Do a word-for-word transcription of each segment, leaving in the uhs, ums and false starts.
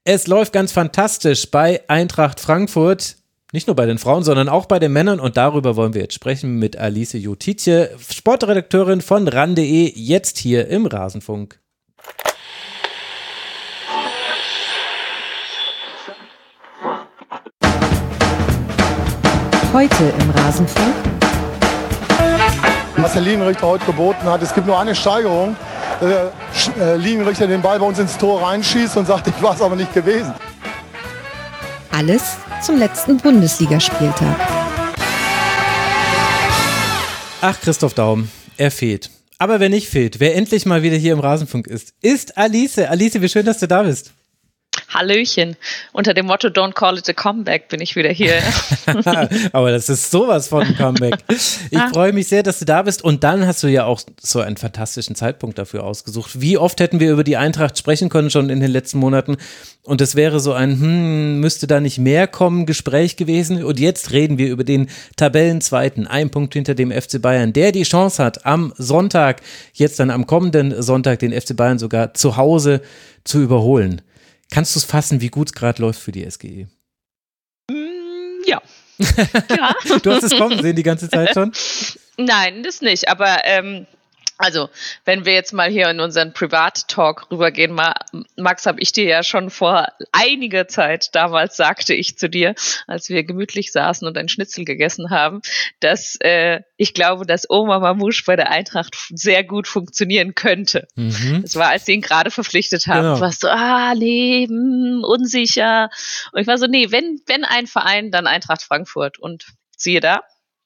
Es läuft ganz fantastisch bei Eintracht Frankfurt. Nicht nur bei den Frauen, sondern auch bei den Männern. Und darüber wollen wir jetzt sprechen mit Alice Jotice, Sportredakteurin von ran punkt de, jetzt hier im Rasenfunk. Heute im Rasenfunk. Was der Linienrichter heute geboten hat, es gibt nur eine Steigerung. Der Linienrichter den Ball bei uns ins Tor reinschießt und sagt, ich war es aber nicht gewesen. Alles zum letzten Bundesligaspieltag. Ach, Christoph Daum, er fehlt. Aber wer nicht fehlt, wer endlich mal wieder hier im Rasenfunk ist, ist Alice. Alice, wie schön, dass du da bist. Hallöchen. Unter dem Motto Don't call it a comeback bin ich wieder hier. Aber das ist sowas von ein Comeback. Ich ah. freue mich sehr, dass du da bist. Und dann hast du ja auch so einen fantastischen Zeitpunkt dafür ausgesucht. Wie oft hätten wir über die Eintracht sprechen können schon in den letzten Monaten? Und es wäre so ein, hm, müsste da nicht mehr kommen, Gespräch gewesen. Und jetzt reden wir über den Tabellenzweiten, ein Punkt hinter dem F C Bayern, der die Chance hat, am Sonntag, jetzt dann am kommenden Sonntag, den F C Bayern sogar zu Hause zu überholen. Kannst du es fassen, wie gut es gerade läuft für die S G E? Mm, ja. ja. Du hast es kommen sehen die ganze Zeit schon? Nein, das nicht. Aber ähm, also, wenn wir jetzt mal hier in unseren Privat-Talk rübergehen, Max, habe ich dir ja schon vor einiger Zeit, damals sagte ich zu dir, als wir gemütlich saßen und ein Schnitzel gegessen haben, dass äh, ich glaube, dass Omar Mamouche bei der Eintracht sehr gut funktionieren könnte. Mhm. Das war, als sie ihn gerade verpflichtet haben. Genau. Du warst so, ah, nee, hm, unsicher. Und ich war so, nee, wenn, wenn ein Verein, dann Eintracht Frankfurt. Und siehe da,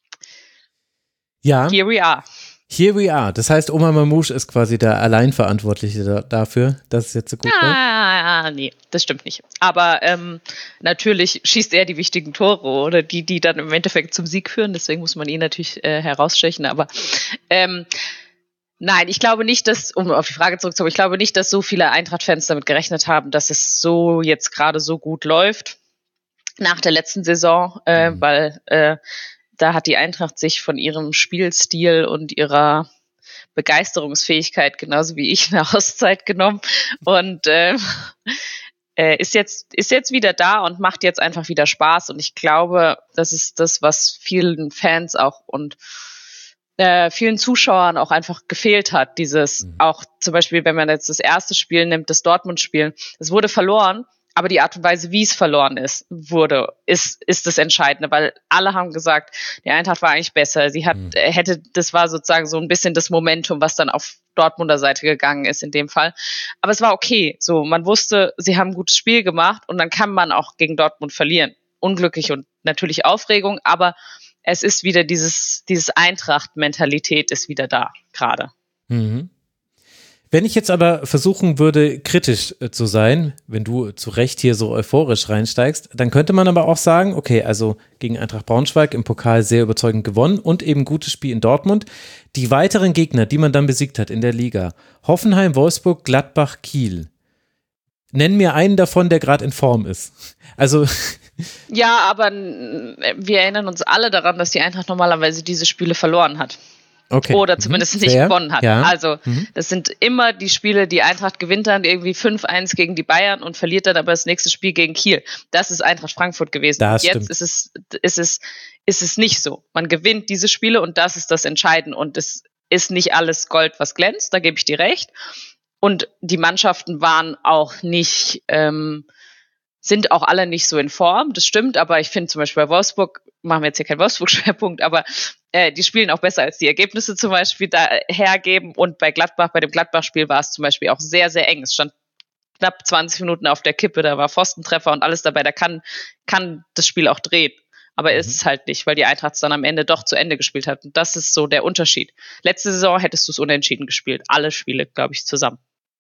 ja. Here we are. Here we are. Das heißt, Omar Mamouche ist quasi der Alleinverantwortliche da, dafür, dass es jetzt so gut läuft? Ah, nee, das stimmt nicht. Aber ähm, natürlich schießt er die wichtigen Tore oder die, die dann im Endeffekt zum Sieg führen. Deswegen muss man ihn natürlich äh, herausstechen. Aber ähm, nein, ich glaube nicht, dass, um auf die Frage zurückzukommen, ich glaube nicht, dass so viele Eintracht-Fans damit gerechnet haben, dass es so jetzt gerade so gut läuft nach der letzten Saison, äh, mhm. weil äh, da hat die Eintracht sich von ihrem Spielstil und ihrer Begeisterungsfähigkeit genauso wie ich eine Auszeit genommen und äh, äh, ist jetzt ist jetzt wieder da und macht jetzt einfach wieder Spaß. Und ich glaube, das ist das, was vielen Fans auch und äh, vielen Zuschauern auch einfach gefehlt hat. Dieses mhm. auch zum Beispiel, wenn man jetzt das erste Spiel nimmt, das Dortmund-Spiel, es wurde verloren. Aber die Art und Weise, wie es verloren ist, wurde, ist, ist das Entscheidende, weil alle haben gesagt, die Eintracht war eigentlich besser. Sie hat, mhm. hätte, das war sozusagen so ein bisschen das Momentum, was dann auf Dortmunder Seite gegangen ist in dem Fall. Aber es war okay. So, man wusste, sie haben ein gutes Spiel gemacht und dann kann man auch gegen Dortmund verlieren. Unglücklich und natürlich Aufregung, aber es ist wieder dieses, dieses Eintracht-Mentalität ist wieder da, gerade. Mhm. Wenn ich jetzt aber versuchen würde, kritisch äh, zu sein, wenn du zu Recht hier so euphorisch reinsteigst, dann könnte man aber auch sagen, okay, also gegen Eintracht Braunschweig im Pokal sehr überzeugend gewonnen und eben gutes Spiel in Dortmund. Die weiteren Gegner, die man dann besiegt hat in der Liga, Hoffenheim, Wolfsburg, Gladbach, Kiel. Nenn mir einen davon, der gerade in Form ist. Also ja, aber wir erinnern uns alle daran, dass die Eintracht normalerweise diese Spiele verloren hat. Okay. Oder zumindest mhm. nicht Fair. gewonnen hat. Ja. Also mhm. das sind immer die Spiele, die Eintracht gewinnt dann irgendwie fünf eins gegen die Bayern und verliert dann aber das nächste Spiel gegen Kiel. Das ist Eintracht Frankfurt gewesen. Das Jetzt stimmt. ist es, ist es, ist es nicht so. Man gewinnt diese Spiele und das ist das Entscheidende. Und es ist nicht alles Gold, was glänzt, da gebe ich dir recht. Und die Mannschaften waren auch nicht, ähm, sind auch alle nicht so in Form, das stimmt, aber ich finde zum Beispiel bei Wolfsburg, machen wir jetzt hier keinen Wolfsburg-Schwerpunkt, aber äh, die spielen auch besser, als die Ergebnisse zum Beispiel da hergeben. Und bei Gladbach, bei dem Gladbach-Spiel war es zum Beispiel auch sehr, sehr eng. Es stand knapp zwanzig Minuten auf der Kippe, da war Pfostentreffer und alles dabei, da kann, kann das Spiel auch drehen. Aber mhm. ist es halt nicht, weil die Eintracht es dann am Ende doch zu Ende gespielt hat. Und das ist so der Unterschied. Letzte Saison hättest du es unentschieden gespielt. Alle Spiele, glaube ich, zusammen.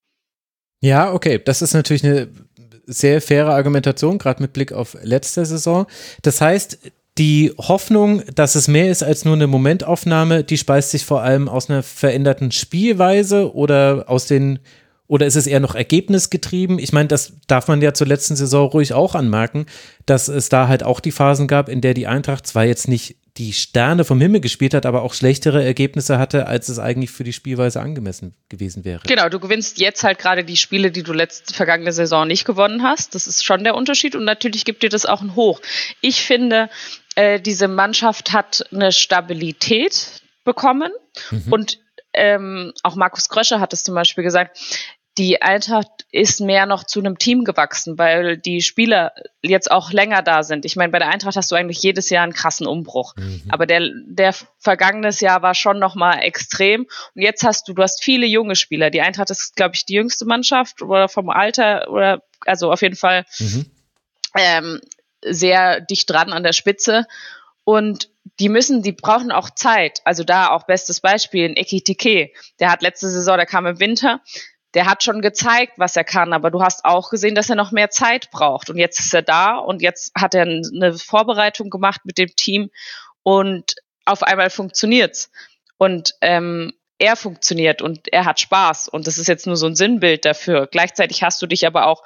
Ja, okay, das ist natürlich eine sehr faire Argumentation, gerade mit Blick auf letzte Saison. Das heißt, die Hoffnung, dass es mehr ist als nur eine Momentaufnahme, die speist sich vor allem aus einer veränderten Spielweise oder aus den, oder ist es eher noch ergebnisgetrieben? Ich meine, das darf man ja zur letzten Saison ruhig auch anmerken, dass es da halt auch die Phasen gab, in der die Eintracht zwar jetzt nicht die Sterne vom Himmel gespielt hat, aber auch schlechtere Ergebnisse hatte, als es eigentlich für die Spielweise angemessen gewesen wäre. Genau, du gewinnst jetzt halt gerade die Spiele, die du letzte vergangene Saison nicht gewonnen hast. Das ist schon der Unterschied und natürlich gibt dir das auch ein Hoch. Ich finde, äh, diese Mannschaft hat eine Stabilität bekommen mhm. und ähm, auch Markus Krösche hat es zum Beispiel gesagt, die Eintracht ist mehr noch zu einem Team gewachsen, weil die Spieler jetzt auch länger da sind. Ich meine, bei der Eintracht hast du eigentlich jedes Jahr einen krassen Umbruch. Mhm. Aber der, der vergangenes Jahr war schon nochmal extrem. Und jetzt hast du, du hast viele junge Spieler. Die Eintracht ist, glaube ich, die jüngste Mannschaft oder vom Alter oder, also auf jeden Fall mhm. ähm, sehr dicht dran an der Spitze. Und die müssen, die brauchen auch Zeit. Also da auch bestes Beispiel, in Ekitike. Der hat letzte Saison, der kam im Winter, der hat schon gezeigt, was er kann, aber du hast auch gesehen, dass er noch mehr Zeit braucht. Und jetzt ist er da und jetzt hat er eine Vorbereitung gemacht mit dem Team und auf einmal funktioniert's. Und ähm, er funktioniert und er hat Spaß. Und das ist jetzt nur so ein Sinnbild dafür. Gleichzeitig hast du dich aber auch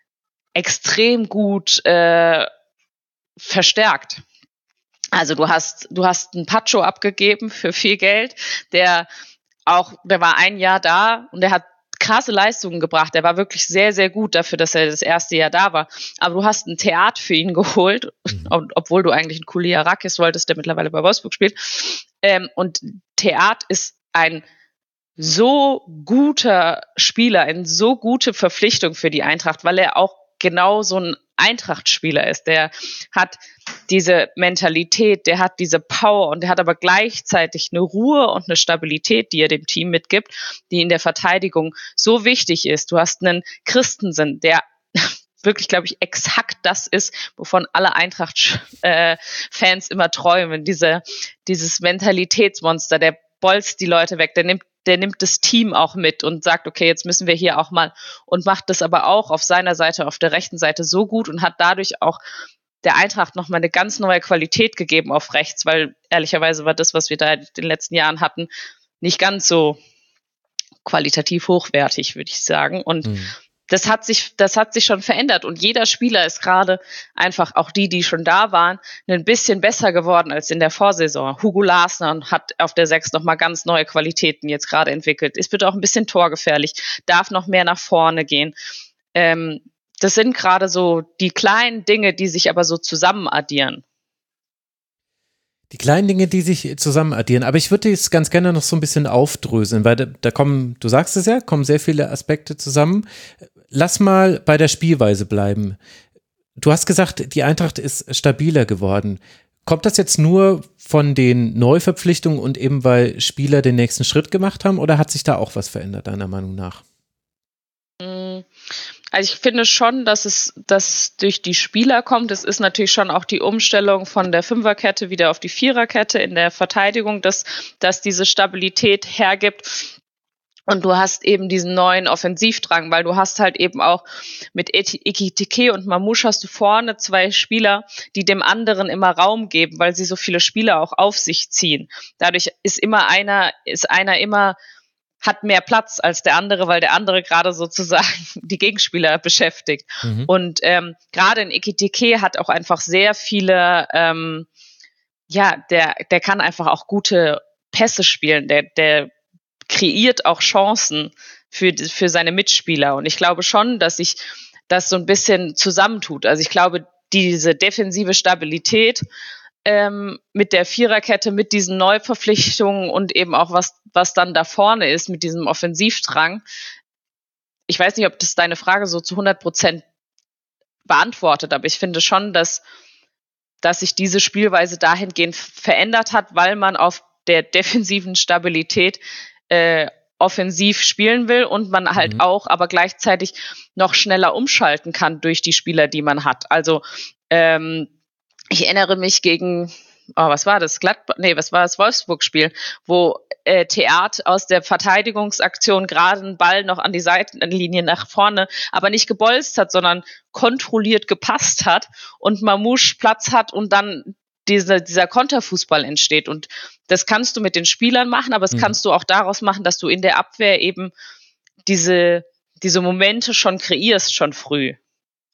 extrem gut äh, verstärkt. Also du hast, du hast einen Pacho abgegeben für viel Geld, der auch, der war ein Jahr da und der hat krasse Leistungen gebracht. Der war wirklich sehr, sehr gut dafür, dass er das erste Jahr da war. Aber du hast ein Theat für ihn geholt, mhm. ob, obwohl du eigentlich einen Kuliarakis wolltest, der mittlerweile bei Wolfsburg spielt. Ähm, und Theat ist ein so guter Spieler, eine so gute Verpflichtung für die Eintracht, weil er auch genau so ein Eintracht-Spieler ist. Der hat diese Mentalität, der hat diese Power und der hat aber gleichzeitig eine Ruhe und eine Stabilität, die er dem Team mitgibt, die in der Verteidigung so wichtig ist. Du hast einen Christensen, der wirklich, glaube ich, exakt das ist, wovon alle Eintracht-Fans immer träumen. Diese, dieses Mentalitätsmonster, der bolzt die Leute weg, der nimmt der nimmt das Team auch mit und sagt, okay, jetzt müssen wir hier auch mal, und macht das aber auch auf seiner Seite, auf der rechten Seite so gut und hat dadurch auch der Eintracht nochmal eine ganz neue Qualität gegeben auf rechts, weil ehrlicherweise war das, was wir da in den letzten Jahren hatten, nicht ganz so qualitativ hochwertig, würde ich sagen. Und mhm. das hat sich, das hat sich schon verändert und jeder Spieler ist gerade einfach, auch die, die schon da waren, ein bisschen besser geworden als in der Vorsaison. Hugo Larsner hat auf der sechs nochmal ganz neue Qualitäten jetzt gerade entwickelt. Ist bitte auch ein bisschen torgefährlich, darf noch mehr nach vorne gehen. Ähm, das sind gerade so die kleinen Dinge, die sich aber so zusammen addieren. Die kleinen Dinge, die sich zusammen addieren. Aber ich würde es ganz gerne noch so ein bisschen aufdröseln, weil da, da kommen, du sagst es ja, kommen sehr viele Aspekte zusammen. Lass mal bei der Spielweise bleiben. Du hast gesagt, die Eintracht ist stabiler geworden. Kommt das jetzt nur von den Neuverpflichtungen und eben weil Spieler den nächsten Schritt gemacht haben oder hat sich da auch was verändert, deiner Meinung nach? Also ich finde schon, dass es dass durch die Spieler kommt. Es ist natürlich schon auch die Umstellung von der Fünferkette wieder auf die Viererkette in der Verteidigung, dass, dass diese Stabilität hergibt. Und du hast eben diesen neuen Offensivdrang, weil du hast halt eben auch mit Ekitike und Mamouche hast du vorne zwei Spieler, die dem anderen immer Raum geben, weil sie so viele Spieler auch auf sich ziehen. Dadurch ist immer einer, ist einer immer, hat mehr Platz als der andere, weil der andere gerade sozusagen die Gegenspieler beschäftigt. Mhm. Und ähm, gerade in Ekitike hat auch einfach sehr viele, ähm, ja, der, der kann einfach auch gute Pässe spielen, der, der kreiert auch Chancen für, für seine Mitspieler. Und ich glaube schon, dass sich das so ein bisschen zusammentut. Also ich glaube, diese defensive Stabilität ähm, mit der Viererkette, mit diesen Neuverpflichtungen und eben auch was, was dann da vorne ist mit diesem Offensivdrang. Ich weiß nicht, ob das deine Frage so zu hundert Prozent beantwortet, aber ich finde schon, dass, dass sich diese Spielweise dahingehend verändert hat, weil man auf der defensiven Stabilität Äh, offensiv spielen will und man halt mhm. auch aber gleichzeitig noch schneller umschalten kann durch die Spieler, die man hat. Also ähm, ich erinnere mich gegen, oh, was war das? Gladbach, nee, was war das Wolfsburg-Spiel, wo äh, Theat aus der Verteidigungsaktion gerade einen Ball noch an die Seitenlinie nach vorne, aber nicht gebolzt hat, sondern kontrolliert gepasst hat und Mamouche Platz hat und dann Dieser, dieser Konterfußball entsteht. Und das kannst du mit den Spielern machen, aber das mhm. kannst du auch daraus machen, dass du in der Abwehr eben diese, diese Momente schon kreierst, schon früh.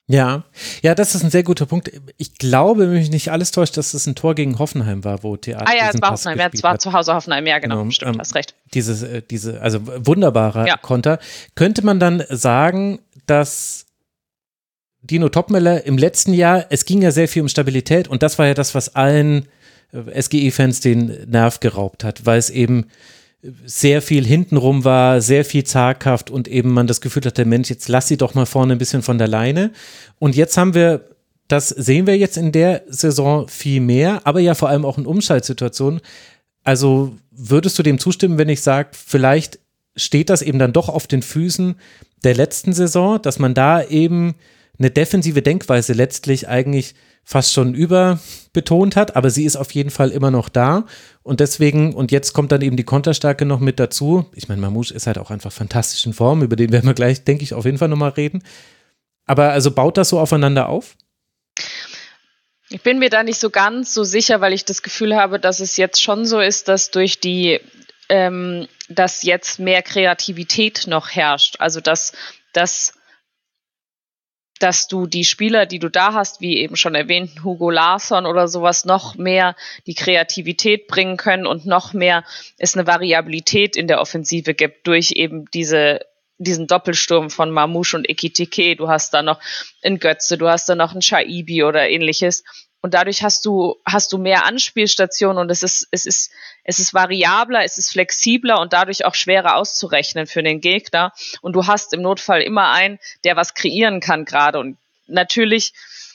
Ja, ja, das ist ein sehr guter Punkt. Ich glaube, wenn mich nicht alles täuscht, dass es ein Tor gegen Hoffenheim war, wo Theater Ah ja, es diesen war Pass Hoffenheim, ja, es gespielt war hat. zu Hause Hoffenheim, ja, genau, Genau, stimmt, ähm, hast recht. Dieses, äh, diese, also wunderbarer Ja. Konter. Könnte man dann sagen, dass Dino Topmöller im letzten Jahr, es ging ja sehr viel um Stabilität und das war ja das, was allen äh, S G E-Fans den Nerv geraubt hat, weil es eben sehr viel hintenrum war, sehr viel zaghaft und eben man das Gefühl hatte, Mensch, jetzt lass sie doch mal vorne ein bisschen von der Leine. Und jetzt haben wir, das sehen wir jetzt in der Saison viel mehr, aber ja vor allem auch in Umschaltsituationen. Also würdest du dem zustimmen, wenn ich sage, vielleicht steht das eben dann doch auf den Füßen der letzten Saison, dass man da eben eine defensive Denkweise letztlich eigentlich fast schon überbetont hat, aber sie ist auf jeden Fall immer noch da und deswegen, und jetzt kommt dann eben die Konterstärke noch mit dazu. Ich meine, Mamouche ist halt auch einfach fantastisch in Form, über den werden wir gleich, denke ich, auf jeden Fall nochmal reden. Aber also baut das so aufeinander auf? Ich bin mir da nicht so ganz so sicher, weil ich das Gefühl habe, dass es jetzt schon so ist, dass durch die, ähm, dass jetzt mehr Kreativität noch herrscht. Also dass, dass dass du die Spieler, die du da hast, wie eben schon erwähnt, Hugo Larsson oder sowas, noch mehr die Kreativität bringen können und noch mehr es eine Variabilität in der Offensive gibt durch eben diese diesen Doppelsturm von Mamouche und Ekitike. Du hast da noch einen Götze, du hast da noch einen Shaibi oder ähnliches. Und dadurch hast du, hast du mehr Anspielstationen und es ist, es ist, es ist variabler, es ist flexibler und dadurch auch schwerer auszurechnen für den Gegner. Und du hast im Notfall immer einen, der was kreieren kann gerade. Und natürlich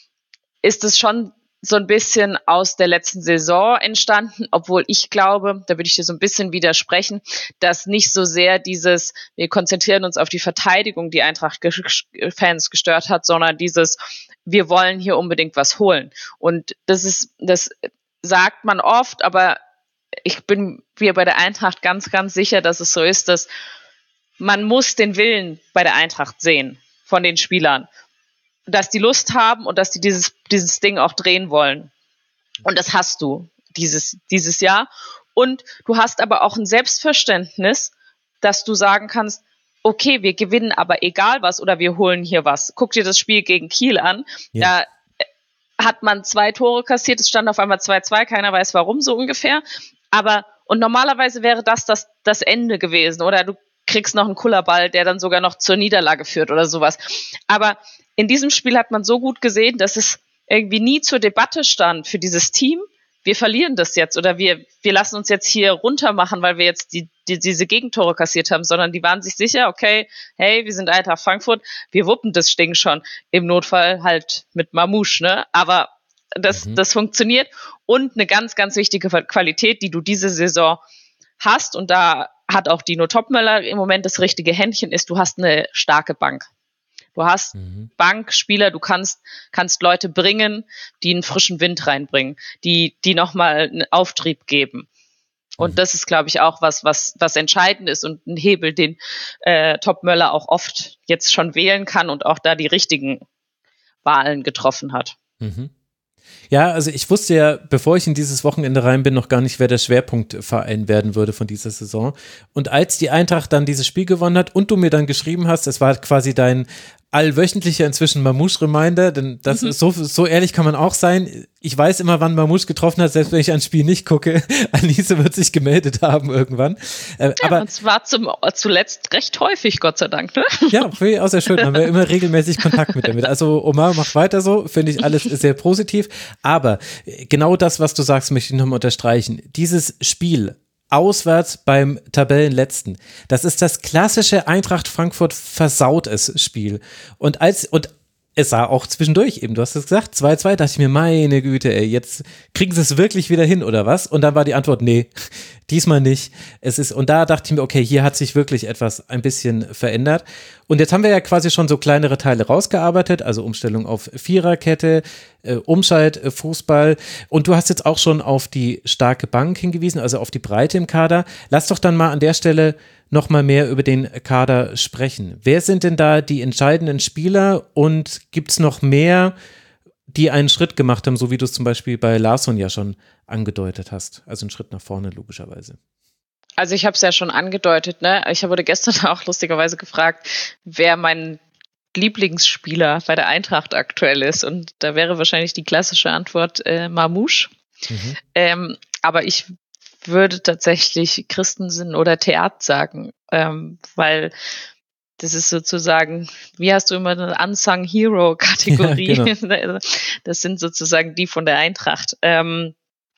ist es schon so ein bisschen aus der letzten Saison entstanden, obwohl ich glaube, da würde ich dir so ein bisschen widersprechen, dass nicht so sehr dieses, wir konzentrieren uns auf die Verteidigung, die Eintracht-Fans gestört hat, sondern dieses, wir wollen hier unbedingt was holen. Und das ist, das sagt man oft, aber ich bin mir bei der Eintracht ganz, ganz sicher, dass es so ist, dass man muss den Willen bei der Eintracht sehen von den Spielern, dass die Lust haben und dass die dieses, dieses Ding auch drehen wollen. Und das hast du dieses, dieses Jahr. Und du hast aber auch ein Selbstverständnis, dass du sagen kannst, okay, wir gewinnen aber egal was oder wir holen hier was. Guck dir das Spiel gegen Kiel an. Ja. Da hat man zwei Tore kassiert, es stand auf einmal zwei zwei, keiner weiß warum, so ungefähr. Aber, und normalerweise wäre das das, das Ende gewesen. Oder du kriegst noch einen Kullerball, der dann sogar noch zur Niederlage führt oder sowas. Aber in diesem Spiel hat man so gut gesehen, dass es irgendwie nie zur Debatte stand für dieses Team. Wir verlieren das jetzt oder wir, wir lassen uns jetzt hier runtermachen, weil wir jetzt die, die, diese Gegentore kassiert haben, sondern die waren sich sicher, okay, hey, wir sind Eintracht Frankfurt, wir wuppen das Ding schon. Im Notfall halt mit Mamouche, ne? Aber das, mhm. das funktioniert. Und eine ganz, ganz wichtige Qualität, die du diese Saison hast, und da hat auch Dino Topmöller im Moment das richtige Händchen, ist, du hast eine starke Bank. Du hast mhm. Bankspieler, du kannst, kannst Leute bringen, die einen frischen Wind reinbringen, die, die nochmal einen Auftrieb geben. Und mhm. das ist, glaube ich, auch was, was, was entscheidend ist und ein Hebel, den äh, Topmöller auch oft jetzt schon wählen kann und auch da die richtigen Wahlen getroffen hat. Mhm. Ja, also ich wusste ja, bevor ich in dieses Wochenende rein bin, noch gar nicht, wer der Schwerpunktverein werden würde von dieser Saison. Und als die Eintracht dann dieses Spiel gewonnen hat und du mir dann geschrieben hast, es war quasi dein allwöchentlicher inzwischen Mamouche-Reminder, denn das mhm. ist so, so ehrlich kann man auch sein. Ich weiß immer, wann Mamouche getroffen hat, selbst wenn ich ein Spiel nicht gucke. Alice wird sich gemeldet haben irgendwann. Äh, ja, aber es war zum, zuletzt recht häufig, Gott sei Dank. Ne? Ja, auch sehr schön. Haben wir immer regelmäßig Kontakt mit damit. Also Omar, mach weiter so, finde ich alles sehr positiv. Aber genau das, was du sagst, möchte ich nochmal unterstreichen. Dieses Spiel auswärts beim Tabellenletzten. Das ist das klassische Eintracht Frankfurt versaut es Spiel. Und als, und es sah auch zwischendurch eben, du hast es gesagt, zwei zwei, dachte ich mir, meine Güte, ey, jetzt kriegen sie es wirklich wieder hin oder was? Und dann war die Antwort, nee, diesmal nicht. Es ist, und da dachte ich mir, okay, hier hat sich wirklich etwas ein bisschen verändert. Und jetzt haben wir ja quasi schon so kleinere Teile rausgearbeitet, also Umstellung auf Viererkette, äh, Umschalt, äh, Fußball. Und du hast jetzt auch schon auf die starke Bank hingewiesen, also auf die Breite im Kader. Lass doch dann mal an der Stelle noch mal mehr über den Kader sprechen. Wer sind denn da die entscheidenden Spieler und gibt es noch mehr, die einen Schritt gemacht haben, so wie du es zum Beispiel bei Larsson ja schon angedeutet hast? Also einen Schritt nach vorne logischerweise. Also ich habe es ja schon angedeutet, ne? Ich wurde gestern auch lustigerweise gefragt, wer mein Lieblingsspieler bei der Eintracht aktuell ist. Und da wäre wahrscheinlich die klassische Antwort äh, Mamouche. Mhm. Ähm, aber ich würde tatsächlich Christensen oder Theat sagen, ähm, weil das ist sozusagen, wie hast du immer eine Unsung Hero Kategorie? Ja, genau. Das sind sozusagen die von der Eintracht. Ähm,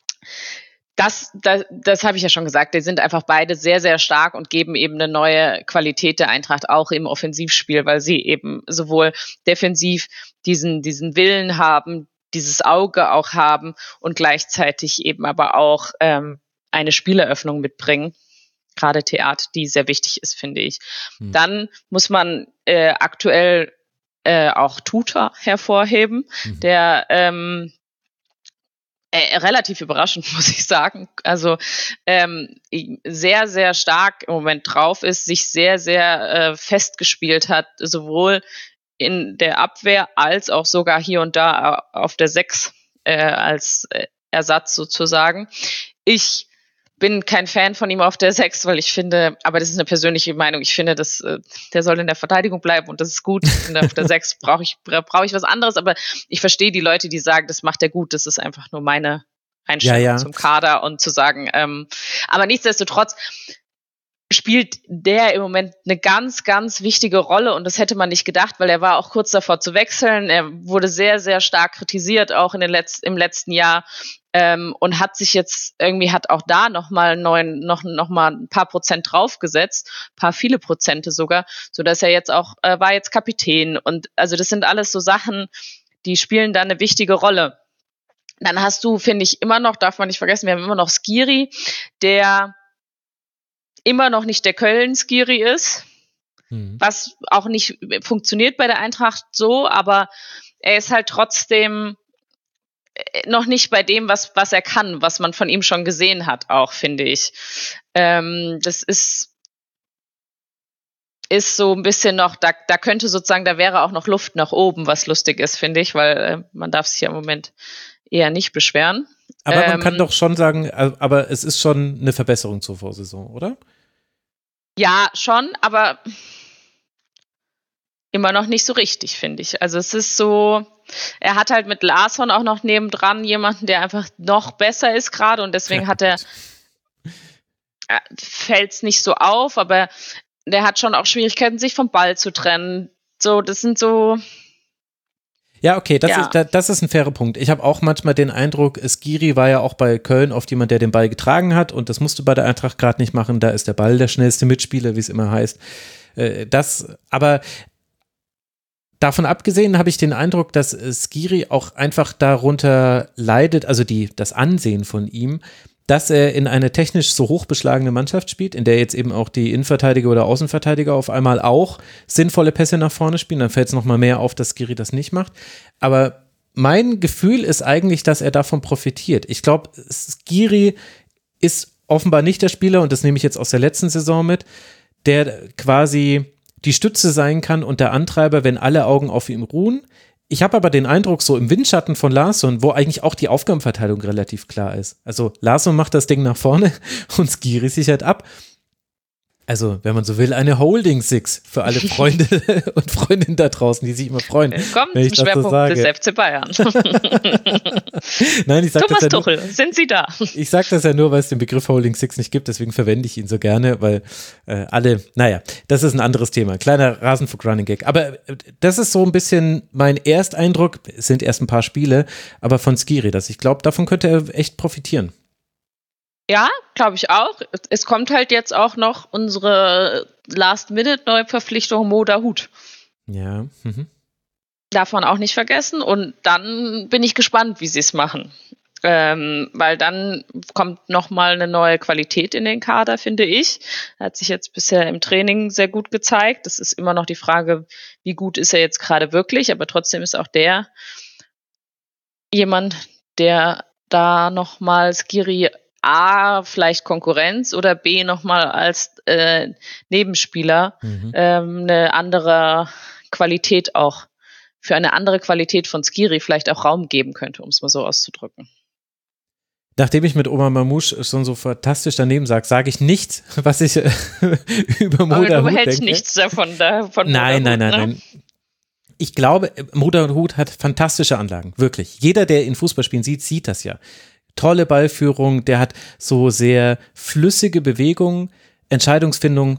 Das, das, das habe ich ja schon gesagt. Die sind einfach beide sehr, sehr stark und geben eben eine neue Qualität der Eintracht auch im Offensivspiel, weil sie eben sowohl defensiv diesen, diesen Willen haben, dieses Auge auch haben und gleichzeitig eben aber auch ähm, eine Spieleröffnung mitbringen. Gerade Theat, die sehr wichtig ist, finde ich. Hm. Dann muss man äh, aktuell äh, auch Tuta hervorheben, mhm. der ähm, Äh, relativ überraschend, muss ich sagen. Also ähm, sehr, sehr stark im Moment drauf ist, sich sehr, sehr äh, festgespielt hat, sowohl in der Abwehr als auch sogar hier und da auf der Sechs äh, als äh, Ersatz sozusagen. Ich bin kein Fan von ihm auf der Sechs, weil ich finde, aber das ist eine persönliche Meinung, ich finde, dass, äh, der soll in der Verteidigung bleiben und das ist gut. Ich finde, auf der Sechs brauche ich, brauche ich was anderes, aber ich verstehe die Leute, die sagen, das macht er gut, das ist einfach nur meine Einstellung ja, ja. zum Kader und zu sagen, ähm, aber nichtsdestotrotz spielt der im Moment eine ganz, ganz wichtige Rolle und das hätte man nicht gedacht, weil er war auch kurz davor zu wechseln. Er wurde sehr, sehr stark kritisiert, auch in den Letz- im letzten Jahr ähm, und hat sich jetzt irgendwie, hat auch da nochmal neun, noch, noch mal ein paar Prozent draufgesetzt, ein paar viele Prozente sogar, sodass er jetzt auch, äh, war jetzt Kapitän und also das sind alles so Sachen, die spielen da eine wichtige Rolle. Dann hast du, finde ich, immer noch, darf man nicht vergessen, wir haben immer noch Skiri, der immer noch nicht der Köln-Skiri ist, mhm. was auch nicht funktioniert bei der Eintracht so, aber er ist halt trotzdem noch nicht bei dem, was, was er kann, was man von ihm schon gesehen hat, auch, finde ich. Ähm, das ist, ist so ein bisschen noch, da, da könnte sozusagen, da wäre auch noch Luft nach oben, was lustig ist, finde ich, weil äh, man darf sich ja im Moment eher nicht beschweren. Aber man ähm, kann doch schon sagen, aber es ist schon eine Verbesserung zur Vorsaison, oder? Ja, schon, aber immer noch nicht so richtig, finde ich. Also es ist so, er hat halt mit Larsson auch noch nebendran jemanden, der einfach noch besser ist gerade und deswegen hat er, äh, fällt es nicht so auf, aber der hat schon auch Schwierigkeiten, sich vom Ball zu trennen. So, das sind so... Ja, okay, das, ja. Ist, das ist ein fairer Punkt. Ich habe auch manchmal den Eindruck, Skiri war ja auch bei Köln oft jemand, der den Ball getragen hat und das musst du bei der Eintracht gerade nicht machen. Da ist der Ball der schnellste Mitspieler, wie es immer heißt. Das, aber davon abgesehen habe ich den Eindruck, dass Skiri auch einfach darunter leidet, also die, das Ansehen von ihm, dass er in eine technisch so hoch beschlagene Mannschaft spielt, in der jetzt eben auch die Innenverteidiger oder Außenverteidiger auf einmal auch sinnvolle Pässe nach vorne spielen, dann fällt es nochmal mehr auf, dass Skiri das nicht macht. Aber mein Gefühl ist eigentlich, dass er davon profitiert. Ich glaube, Skiri ist offenbar nicht der Spieler, und das nehme ich jetzt aus der letzten Saison mit, der quasi die Stütze sein kann und der Antreiber, wenn alle Augen auf ihm ruhen. Ich habe aber den Eindruck, so im Windschatten von Larsson, wo eigentlich auch die Aufgabenverteilung relativ klar ist. Also Larsson macht das Ding nach vorne und Skiri sichert ab. Also, wenn man so will, eine Holding Six für alle Freunde und Freundinnen da draußen, die sich immer freuen. Willkommen wenn ich zum das Schwerpunkt so sage. des F C Bayern. Nein, ich sag Thomas das ja Tuchel, nur, sind Sie da? Ich sage das ja nur, weil es den Begriff Holding Six nicht gibt, deswegen verwende ich ihn so gerne, weil äh, alle, naja, das ist ein anderes Thema. Kleiner Rasenfunk-Running-Gag. Aber äh, das ist so ein bisschen mein Ersteindruck, es sind erst ein paar Spiele, aber von Skiri, dass ich glaube, davon könnte er echt profitieren. Ja, glaube ich auch. Es kommt halt jetzt auch noch unsere Last-Minute-Neuverpflichtung Mo Dahoud. Ja. Mhm. Darf man auch nicht vergessen. Und dann bin ich gespannt, wie sie es machen. Ähm, weil dann kommt nochmal eine neue Qualität in den Kader, finde ich. Er hat sich jetzt bisher im Training sehr gut gezeigt. Das ist immer noch die Frage, wie gut ist er jetzt gerade wirklich. Aber trotzdem ist auch der jemand, der da nochmal Skiri A, vielleicht Konkurrenz oder B, nochmal als äh, Nebenspieler mhm. ähm, eine andere Qualität auch, für eine andere Qualität von Skiri vielleicht auch Raum geben könnte, um es mal so auszudrücken. Nachdem ich mit Omar Mamouche schon so fantastisch daneben sage, sage ich nichts, was ich über Mo Dahoud denke. Du hältst nichts davon. Da, von nein, nein, nein, ne? nein. Ich glaube, Moderhut hat fantastische Anlagen, wirklich. Jeder, der ihn Fußball spielen sieht, sieht das ja. Tolle Ballführung, der hat so sehr flüssige Bewegungen, Entscheidungsfindung.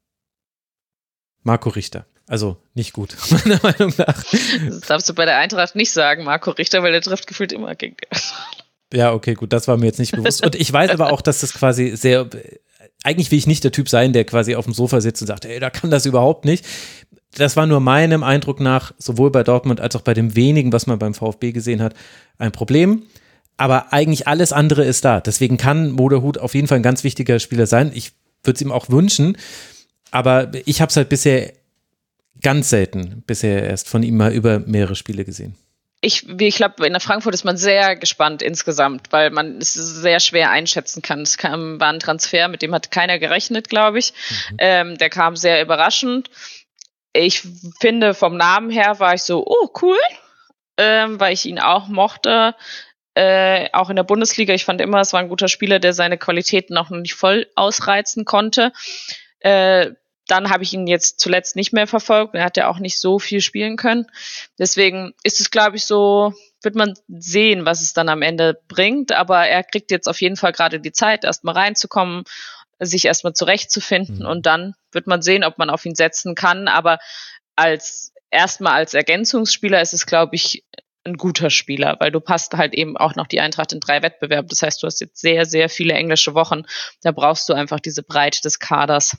Marco Richter. Also nicht gut, meiner Meinung nach. Das darfst du bei der Eintracht nicht sagen, Marco Richter, weil der trifft gefühlt immer gegen den. Ja, okay, gut, das war mir jetzt nicht bewusst. Und ich weiß aber auch, dass das quasi sehr, eigentlich will ich nicht der Typ sein, der quasi auf dem Sofa sitzt und sagt, ey, da kann das überhaupt nicht. Das war nur meinem Eindruck nach, sowohl bei Dortmund als auch bei dem wenigen, was man beim VfB gesehen hat, ein Problem. Aber eigentlich alles andere ist da. Deswegen kann Moderhut auf jeden Fall ein ganz wichtiger Spieler sein. Ich würde es ihm auch wünschen. Aber ich habe es halt bisher ganz selten, bisher erst von ihm mal über mehrere Spiele gesehen. Ich, ich glaube, in der Frankfurt ist man sehr gespannt insgesamt, weil man es sehr schwer einschätzen kann. Es kam, war ein Transfer, mit dem hat keiner gerechnet, glaube ich. Mhm. Ähm, der kam sehr überraschend. Ich finde, vom Namen her war ich so, oh, cool, ähm, weil ich ihn auch mochte, äh, auch in der Bundesliga. Ich fand immer, es war ein guter Spieler, der seine Qualitäten auch noch nicht voll ausreizen konnte. Äh, dann habe ich ihn jetzt zuletzt nicht mehr verfolgt. Er hat ja auch nicht so viel spielen können. Deswegen ist es, glaube ich, so, wird man sehen, was es dann am Ende bringt. Aber er kriegt jetzt auf jeden Fall gerade die Zeit, erstmal reinzukommen, sich erstmal zurechtzufinden mhm. und dann wird man sehen, ob man auf ihn setzen kann, aber als erstmal als Ergänzungsspieler ist es, glaube ich, ein guter Spieler, weil du passt halt eben auch noch die Eintracht in drei Wettbewerben, das heißt, du hast jetzt sehr, sehr viele englische Wochen, da brauchst du einfach diese Breite des Kaders.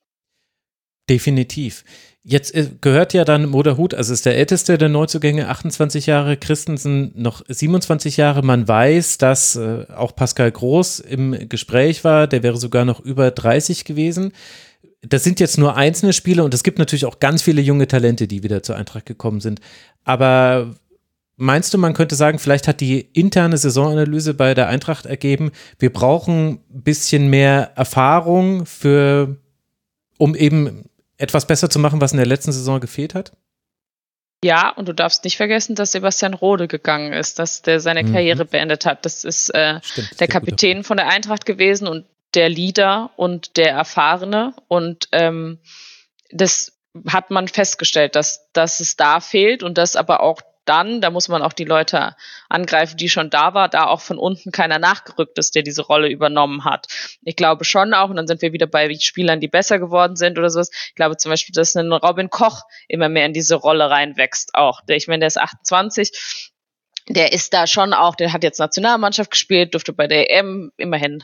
Definitiv. Jetzt gehört ja dann Moderhut, also ist der älteste der Neuzugänge, achtundzwanzig Jahre, Christensen noch siebenundzwanzig Jahre. Man weiß, dass äh, auch Pascal Groß im Gespräch war, der wäre sogar noch über dreißig gewesen. Das sind jetzt nur einzelne Spiele und es gibt natürlich auch ganz viele junge Talente, die wieder zur Eintracht gekommen sind. Aber meinst du, man könnte sagen, vielleicht hat die interne Saisonanalyse bei der Eintracht ergeben, wir brauchen ein bisschen mehr Erfahrung für, um eben etwas besser zu machen, was in der letzten Saison gefehlt hat? Ja, und du darfst nicht vergessen, dass Sebastian Rode gegangen ist, dass der seine mhm. Karriere beendet hat. Das ist äh, Stimmt, der Kapitän von der Eintracht gewesen und der Leader und der Erfahrene. Und ähm, das hat man festgestellt, dass, dass es da fehlt und dass aber auch dann, da muss man auch die Leute angreifen, die schon da war, da auch von unten keiner nachgerückt ist, der diese Rolle übernommen hat. Ich glaube schon auch, und dann sind wir wieder bei Spielern, die besser geworden sind oder sowas. Ich glaube zum Beispiel, dass ein Robin Koch immer mehr in diese Rolle reinwächst auch. Ich meine, der ist achtundzwanzig, der ist da schon auch, der hat jetzt Nationalmannschaft gespielt, durfte bei der E M immerhin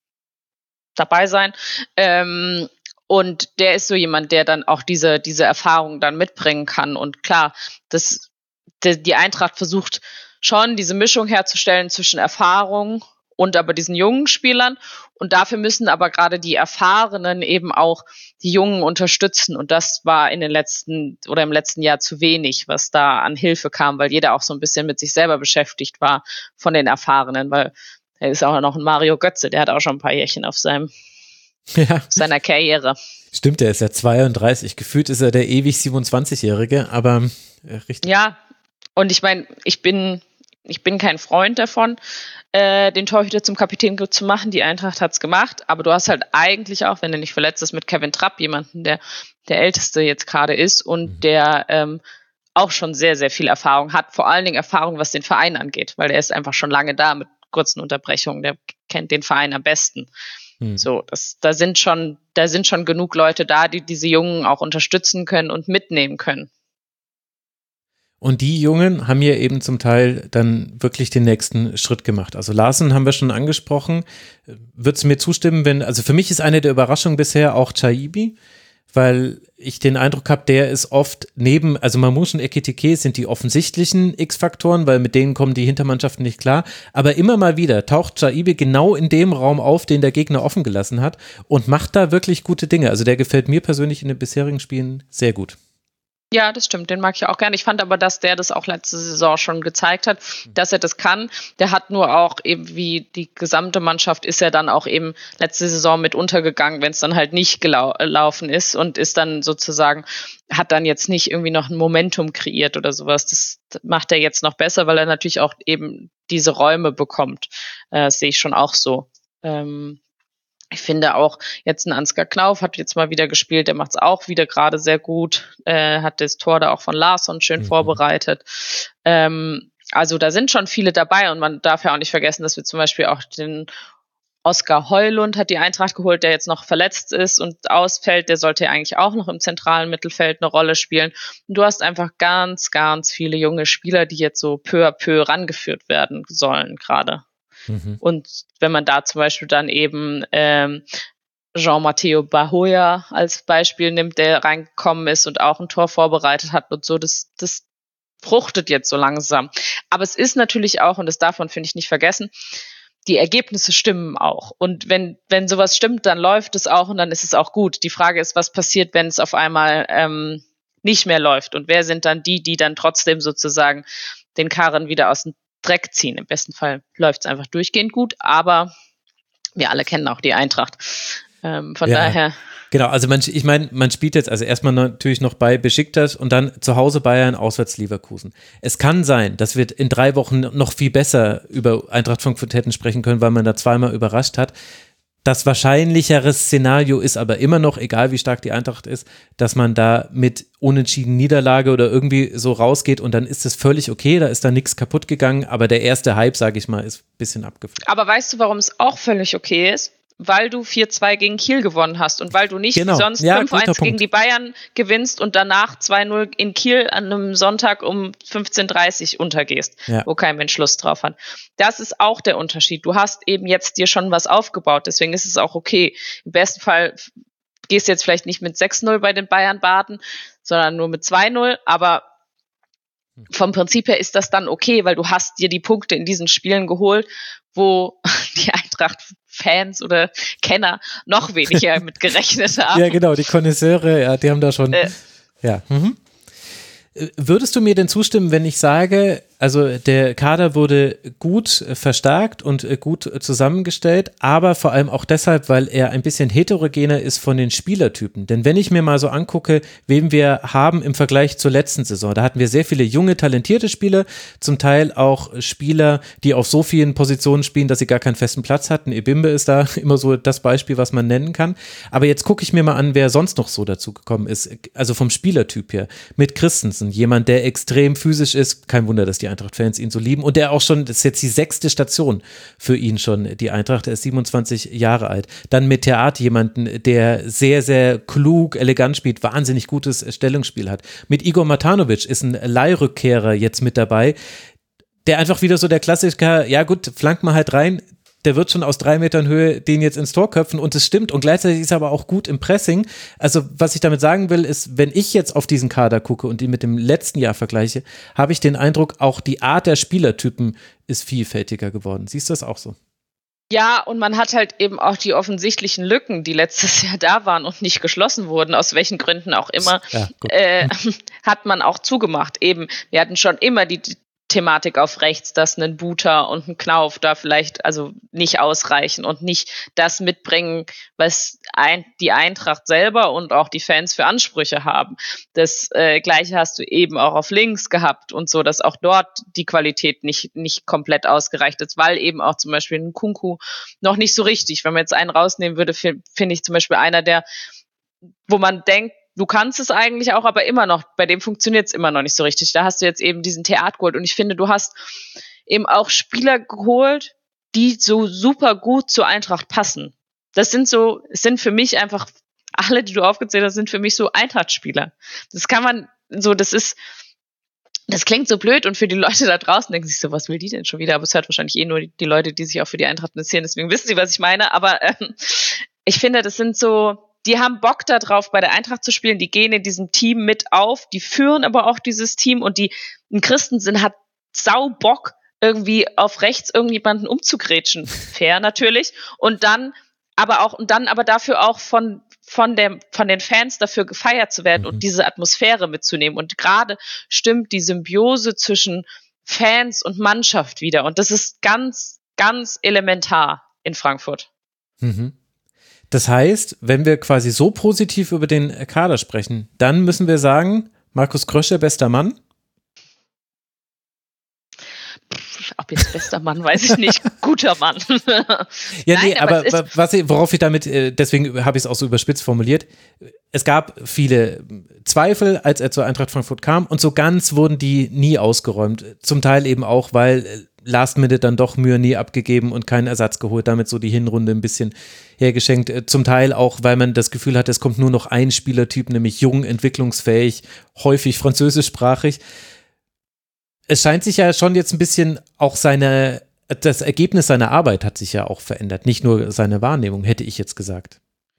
dabei sein. Ähm, und der ist so jemand, der dann auch diese, diese Erfahrung dann mitbringen kann. Und klar, das die Eintracht versucht schon, diese Mischung herzustellen zwischen Erfahrung und aber diesen jungen Spielern. Und dafür müssen aber gerade die Erfahrenen eben auch die Jungen unterstützen. Und das war in den letzten oder im letzten Jahr zu wenig, was da an Hilfe kam, weil jeder auch so ein bisschen mit sich selber beschäftigt war von den Erfahrenen. Weil er ist auch noch ein Mario Götze, der hat auch schon ein paar Jährchen auf seinem ja. auf seiner Karriere. Stimmt, der ist ja zweiunddreißig. Gefühlt ist er der ewig siebenundzwanzigjährige, aber äh, richtig. Ja. Und ich meine, ich bin, ich bin kein Freund davon, äh, den Torhüter zum Kapitän zu machen. Die Eintracht hat's gemacht, aber du hast halt eigentlich auch, wenn er nicht verletzt ist, mit Kevin Trapp jemanden, der der Älteste jetzt gerade ist und mhm. der ähm, auch schon sehr, sehr viel Erfahrung hat. Vor allen Dingen Erfahrung, was den Verein angeht, weil der ist einfach schon lange da mit kurzen Unterbrechungen. Der kennt den Verein am besten. Mhm. So, das, da sind schon, da sind schon genug Leute da, die diese Jungen auch unterstützen können und mitnehmen können. Und die Jungen haben ja eben zum Teil dann wirklich den nächsten Schritt gemacht. Also Larsen haben wir schon angesprochen. Würdest du mir zustimmen, wenn, also für mich ist eine der Überraschungen bisher auch Chaibi, weil ich den Eindruck habe, der ist oft neben, also Mamouche und Ekitike sind die offensichtlichen X-Faktoren, weil mit denen kommen die Hintermannschaften nicht klar. Aber immer mal wieder taucht Chaibi genau in dem Raum auf, den der Gegner offen gelassen hat und macht da wirklich gute Dinge. Also der gefällt mir persönlich in den bisherigen Spielen sehr gut. Ja, das stimmt, den mag ich auch gerne. Ich fand aber, dass der das auch letzte Saison schon gezeigt hat, dass er das kann. Der hat nur auch eben, wie die gesamte Mannschaft, ist er dann auch eben letzte Saison mit untergegangen, wenn es dann halt nicht gelaufen ist und ist dann sozusagen, hat dann jetzt nicht irgendwie noch ein Momentum kreiert oder sowas. Das macht er jetzt noch besser, weil er natürlich auch eben diese Räume bekommt. Äh, das sehe ich schon auch so. Ähm, Ich finde auch jetzt ein Ansgar Knauf hat jetzt mal wieder gespielt, der macht es auch wieder gerade sehr gut, äh, hat das Tor da auch von Larsson schön mhm. vorbereitet. Ähm, also da sind schon viele dabei und man darf ja auch nicht vergessen, dass wir zum Beispiel auch den Oskar Højlund hat die Eintracht geholt, der jetzt noch verletzt ist und ausfällt. Der sollte ja eigentlich auch noch im zentralen Mittelfeld eine Rolle spielen. Und du hast einfach ganz, ganz viele junge Spieler, die jetzt so peu à peu rangeführt werden sollen gerade. Mhm. Und wenn man da zum Beispiel dann eben ähm, Jean-Matteo Bahoya als Beispiel nimmt, der reingekommen ist und auch ein Tor vorbereitet hat und so, das, das fruchtet jetzt so langsam. Aber es ist natürlich auch, und das darf man, finde ich, nicht vergessen, die Ergebnisse stimmen auch. Und wenn wenn sowas stimmt, dann läuft es auch und dann ist es auch gut. Die Frage ist, was passiert, wenn es auf einmal ähm, nicht mehr läuft? Und wer sind dann die, die dann trotzdem sozusagen den Karren wieder aus dem Dreck ziehen? Im besten Fall läuft es einfach durchgehend gut, aber wir alle kennen auch die Eintracht. Ähm, von ja. daher... Genau, also man, ich meine, man spielt jetzt also erstmal natürlich noch bei Besiktas und dann zu Hause Bayern, auswärts Leverkusen. Es kann sein, dass wir in drei Wochen noch viel besser über Eintracht Frankfurt hätten sprechen können, weil man da zweimal überrascht hat. Das wahrscheinlichere Szenario ist aber immer noch, egal wie stark die Eintracht ist, dass man da mit unentschieden Niederlage oder irgendwie so rausgeht und dann ist es völlig okay, da ist da nichts kaputt gegangen, aber der erste Hype, sage ich mal, ist ein bisschen abgeflacht. Aber weißt du, warum es auch völlig okay ist? Weil du vier zwei gegen Kiel gewonnen hast und weil du nicht genau. sonst ja, fünf eins gegen die Bayern gewinnst und danach zwei null in Kiel an einem Sonntag um fünfzehn Uhr dreißig untergehst, ja. wo kein Mensch Lust drauf hat. Das ist auch der Unterschied. Du hast eben jetzt dir schon was aufgebaut, deswegen ist es auch okay. Im besten Fall gehst du jetzt vielleicht nicht mit sechs null bei den Bayern baden, sondern nur mit zwei null, aber vom Prinzip her ist das dann okay, weil du hast dir die Punkte in diesen Spielen geholt, wo die Eintracht-Fans oder Kenner noch weniger mit gerechnet haben. Ja, genau, die Connoisseure, ja, die haben da schon, äh, ja. Mhm. Würdest du mir denn zustimmen, wenn ich sage, also der Kader wurde gut verstärkt und gut zusammengestellt, aber vor allem auch deshalb, weil er ein bisschen heterogener ist von den Spielertypen. Denn wenn ich mir mal so angucke, wen wir haben im Vergleich zur letzten Saison, da hatten wir sehr viele junge, talentierte Spieler, zum Teil auch Spieler, die auf so vielen Positionen spielen, dass sie gar keinen festen Platz hatten. Ebimbe ist da immer so das Beispiel, was man nennen kann. Aber jetzt gucke ich mir mal an, wer sonst noch so dazu gekommen ist, also vom Spielertyp her. Mit Christensen, jemand, der extrem physisch ist, kein Wunder, dass die Eintracht-Fans ihn so lieben und der auch schon, das ist jetzt die sechste Station für ihn schon, die Eintracht, er ist siebenundzwanzig Jahre alt. Dann mit Theat jemanden, der sehr, sehr klug, elegant spielt, wahnsinnig gutes Stellungsspiel hat. Mit Igor Matanovic ist ein Leihrückkehrer jetzt mit dabei, der einfach wieder so der Klassiker, ja gut, flank mal halt rein, der wird schon aus drei Metern Höhe den jetzt ins Tor köpfen und es stimmt und gleichzeitig ist er aber auch gut im Pressing. Also was ich damit sagen will, ist, wenn ich jetzt auf diesen Kader gucke und ihn mit dem letzten Jahr vergleiche, habe ich den Eindruck, auch die Art der Spielertypen ist vielfältiger geworden. Siehst du das auch so? Ja, und man hat halt eben auch die offensichtlichen Lücken, die letztes Jahr da waren und nicht geschlossen wurden, aus welchen Gründen auch immer, ja, äh, hat man auch zugemacht. Eben, wir hatten schon immer die Thematik auf rechts, dass ein Buter und ein Knauf da vielleicht also nicht ausreichen und nicht das mitbringen, was ein, die Eintracht selber und auch die Fans für Ansprüche haben. Das äh, Gleiche hast du eben auch auf links gehabt und so, dass auch dort die Qualität nicht nicht komplett ausgereicht ist, weil eben auch zum Beispiel ein Kunku noch nicht so richtig, wenn man jetzt einen rausnehmen würde, finde find ich zum Beispiel einer, der, wo man denkt, du kannst es eigentlich auch, aber immer noch, bei dem funktioniert es immer noch nicht so richtig. Da hast du jetzt eben diesen Theat geholt und ich finde, du hast eben auch Spieler geholt, die so super gut zur Eintracht passen. Das sind so, es sind für mich einfach, alle, die du aufgezählt hast, sind für mich so Eintracht-Spieler. Das kann man, so, das ist, das klingt so blöd und für die Leute da draußen denken sich so, was will die denn schon wieder? Aber es hört wahrscheinlich eh nur die, die Leute, die sich auch für die Eintracht interessieren, deswegen wissen sie, was ich meine. Aber ähm, ich finde, das sind so, die haben Bock da drauf, bei der Eintracht zu spielen, die gehen in diesem Team mit auf, die führen aber auch dieses Team und die, ein Christensen hat sau Bock, irgendwie auf rechts irgendjemanden umzugrätschen. Fair natürlich. Und dann, aber auch, und dann aber dafür auch von, von dem, von den Fans dafür gefeiert zu werden mhm. und diese Atmosphäre mitzunehmen. Und gerade stimmt die Symbiose zwischen Fans und Mannschaft wieder. Und das ist ganz, ganz elementar in Frankfurt. Mhm. Das heißt, wenn wir quasi so positiv über den Kader sprechen, dann müssen wir sagen, Markus Krösche, bester Mann? ob jetzt bester Mann, weiß ich nicht, guter Mann. Ja, Nein, nee, aber, aber was ich, worauf ich damit, deswegen habe ich es auch so überspitzt formuliert, es gab viele Zweifel, als er zur Eintracht Frankfurt kam und so ganz wurden die nie ausgeräumt. Zum Teil eben auch, weil Last Minute dann doch Myhrny abgegeben und keinen Ersatz geholt, damit so die Hinrunde ein bisschen hergeschenkt. Zum Teil auch, weil man das Gefühl hatte, es kommt nur noch ein Spielertyp, nämlich jung, entwicklungsfähig, häufig französischsprachig. Es scheint sich ja schon jetzt ein bisschen auch seine, das Ergebnis seiner Arbeit hat sich ja auch verändert, nicht nur seine Wahrnehmung, hätte ich jetzt gesagt.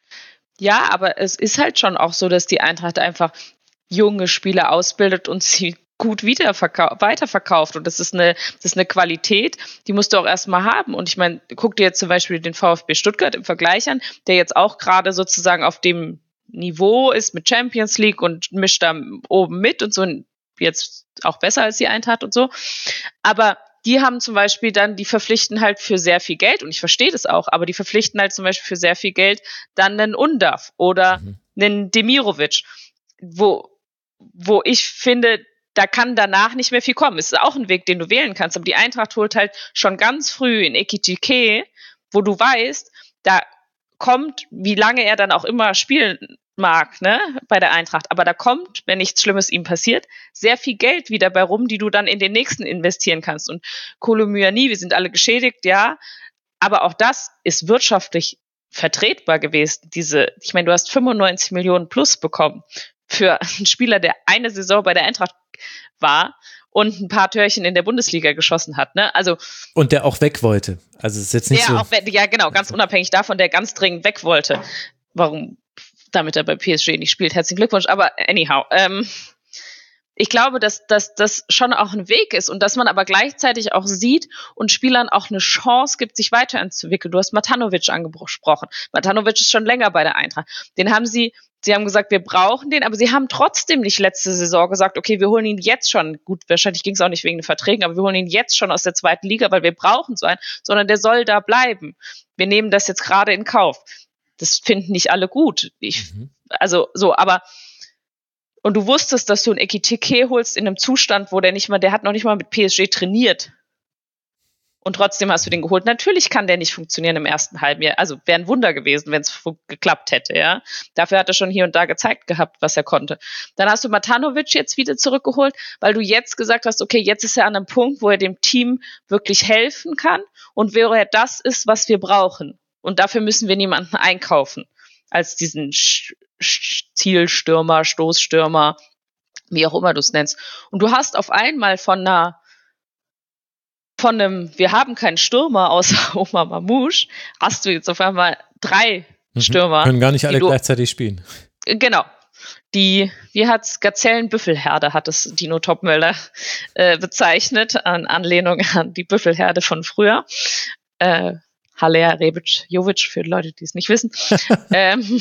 Ja, aber es ist halt schon auch so, dass die Eintracht einfach junge Spieler ausbildet und sie gut weiterverkauft. Und das ist eine, das ist eine Qualität, die musst du auch erstmal haben. Und ich meine, guck dir jetzt zum Beispiel den VfB Stuttgart im Vergleich an, der jetzt auch gerade sozusagen auf dem Niveau ist mit Champions League und mischt da oben mit und so, jetzt auch besser als die Eintracht und so. Aber die haben zum Beispiel dann, die verpflichten halt für sehr viel Geld, und ich verstehe das auch, aber die verpflichten halt zum Beispiel für sehr viel Geld dann einen Undav oder mhm. einen Demirovic, wo, wo ich finde, da kann danach nicht mehr viel kommen. Es ist auch ein Weg, den du wählen kannst, aber die Eintracht holt halt schon ganz früh in Ekitike, wo du weißt, da kommt, wie lange er dann auch immer spielen mag, ne, bei der Eintracht, aber da kommt, wenn nichts Schlimmes ihm passiert, sehr viel Geld wieder bei rum, die du dann in den nächsten investieren kannst. Und Kolo Myhrny, wir sind alle geschädigt, ja, aber auch das ist wirtschaftlich vertretbar gewesen. Diese, ich meine, du hast fünfundneunzig Millionen plus bekommen für einen Spieler, der eine Saison bei der Eintracht war und ein paar Törchen in der Bundesliga geschossen hat, ne? Also und der auch weg wollte. Also es ist jetzt nicht der so. Auch, ja, genau, ganz unabhängig davon, der ganz dringend weg wollte. Warum? Damit er bei P S G nicht spielt. Herzlichen Glückwunsch. Aber anyhow, ähm, ich glaube, dass, dass das schon auch ein Weg ist und dass man aber gleichzeitig auch sieht und Spielern auch eine Chance gibt, sich weiterzuentwickeln. Du hast Matanovic angesprochen. Matanovic ist schon länger bei der Eintracht. Den haben sie, sie haben gesagt, wir brauchen den, aber sie haben trotzdem nicht letzte Saison gesagt, okay, wir holen ihn jetzt schon. Gut, wahrscheinlich ging es auch nicht wegen den Verträgen, aber wir holen ihn jetzt schon aus der zweiten Liga, weil wir brauchen so einen, sondern der soll da bleiben. Wir nehmen das jetzt gerade in Kauf. Das finden nicht alle gut. Ich, mhm. Also so, aber und du wusstest, dass du einen Ekitike holst in einem Zustand, wo der nicht mal, der hat noch nicht mal mit P S G trainiert. Und trotzdem hast du den geholt. Natürlich kann der nicht funktionieren im ersten halben Jahr. Also wäre ein Wunder gewesen, wenn es geklappt hätte, ja. Dafür hat er schon hier und da gezeigt gehabt, was er konnte. Dann hast du Matanovic jetzt wieder zurückgeholt, weil du jetzt gesagt hast, okay, jetzt ist er an einem Punkt, wo er dem Team wirklich helfen kann und wo er das ist, was wir brauchen. Und dafür müssen wir niemanden einkaufen, als diesen Sch- Sch- Zielstürmer, Stoßstürmer, wie auch immer du es nennst. Und du hast auf einmal von einer, von einem, wir haben keinen Stürmer außer Omar Mamouche, hast du jetzt auf einmal drei mhm. Stürmer. Können gar nicht alle du, gleichzeitig spielen. Genau. Die, wie hat's Gazellenbüffelherde, hat es Dino Topmöller äh, bezeichnet, an Anlehnung an die Büffelherde von früher. Äh, Haller, Rebic, Jovic, für Leute, die es nicht wissen. ähm,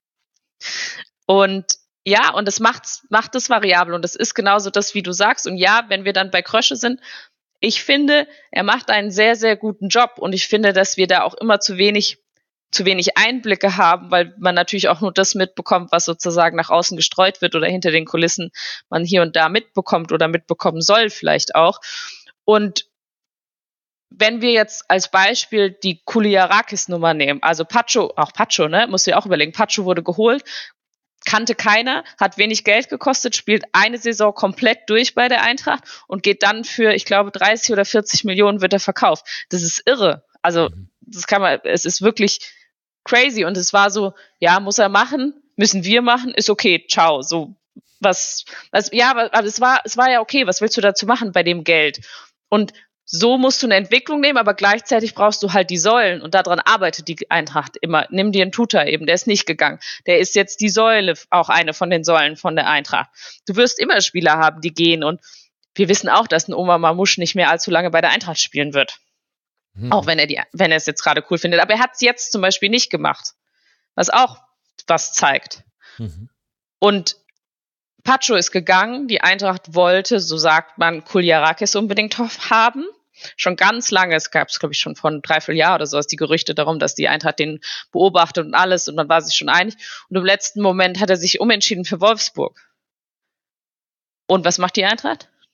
und ja, und das macht, macht es variabel. Und das ist genauso das, wie du sagst. Und ja, wenn wir dann bei Krösche sind, ich finde, er macht einen sehr, sehr guten Job. Und ich finde, dass wir da auch immer zu wenig, zu wenig Einblicke haben, weil man natürlich auch nur das mitbekommt, was sozusagen nach außen gestreut wird oder hinter den Kulissen man hier und da mitbekommt oder mitbekommen soll vielleicht auch. Und wenn wir jetzt als Beispiel die Kouliarakis-Nummer nehmen, also Pacho, auch Pacho, ne, musst du dir auch überlegen, Pacho wurde geholt, kannte keiner, hat wenig Geld gekostet, spielt eine Saison komplett durch bei der Eintracht und geht dann für, ich glaube, dreißig oder vierzig Millionen wird er verkauft. Das ist irre. Also, das kann man, es ist wirklich crazy und es war so, ja, muss er machen, müssen wir machen, ist okay, ciao, so, was, also, ja, aber, aber es war, es war ja okay, was willst du dazu machen bei dem Geld? Und so musst du eine Entwicklung nehmen, aber gleichzeitig brauchst du halt die Säulen und daran arbeitet die Eintracht immer. Nimm dir einen Tuta eben, der ist nicht gegangen. Der ist jetzt die Säule, auch eine von den Säulen von der Eintracht. Du wirst immer Spieler haben, die gehen und wir wissen auch, dass ein Omar Mamouche nicht mehr allzu lange bei der Eintracht spielen wird. Hm. Auch wenn er die, wenn er es jetzt gerade cool findet. Aber er hat es jetzt zum Beispiel nicht gemacht. Was auch was zeigt. Mhm. Und Pacho ist gegangen, die Eintracht wollte, so sagt man, Kouliarakis unbedingt haben. Schon ganz lange, es gab es, glaube ich, schon von dreiviertel Jahr oder so, die Gerüchte darum, dass die Eintracht den beobachtet und alles und man war sich schon einig. Und im letzten Moment hat er sich umentschieden für Wolfsburg. Und was macht die Eintracht?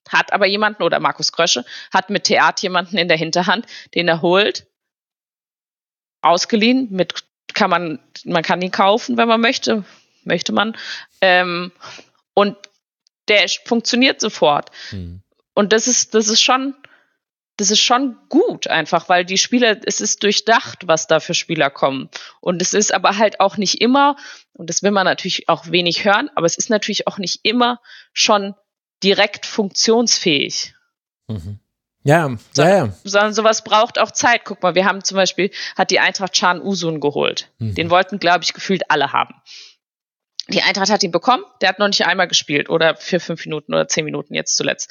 hat aber jemanden, oder Markus Krösche, hat mit Theat jemanden in der Hinterhand, den er holt, ausgeliehen, mit kann man, man kann ihn kaufen, wenn man möchte, möchte man, ähm, und der funktioniert sofort. Mhm. Und das ist, das ist schon, das ist schon gut einfach, weil die Spieler, es ist durchdacht, was da für Spieler kommen. Und es ist aber halt auch nicht immer, und das will man natürlich auch wenig hören, aber es ist natürlich auch nicht immer schon direkt funktionsfähig. Mhm. Ja, so, ja, ja. Sondern sowas braucht auch Zeit. Guck mal, wir haben zum Beispiel, hat die Eintracht Can Uzun geholt. Mhm. Den wollten, glaube ich, gefühlt alle haben. Die Eintracht hat ihn bekommen, der hat noch nicht einmal gespielt oder für fünf Minuten oder zehn Minuten jetzt zuletzt.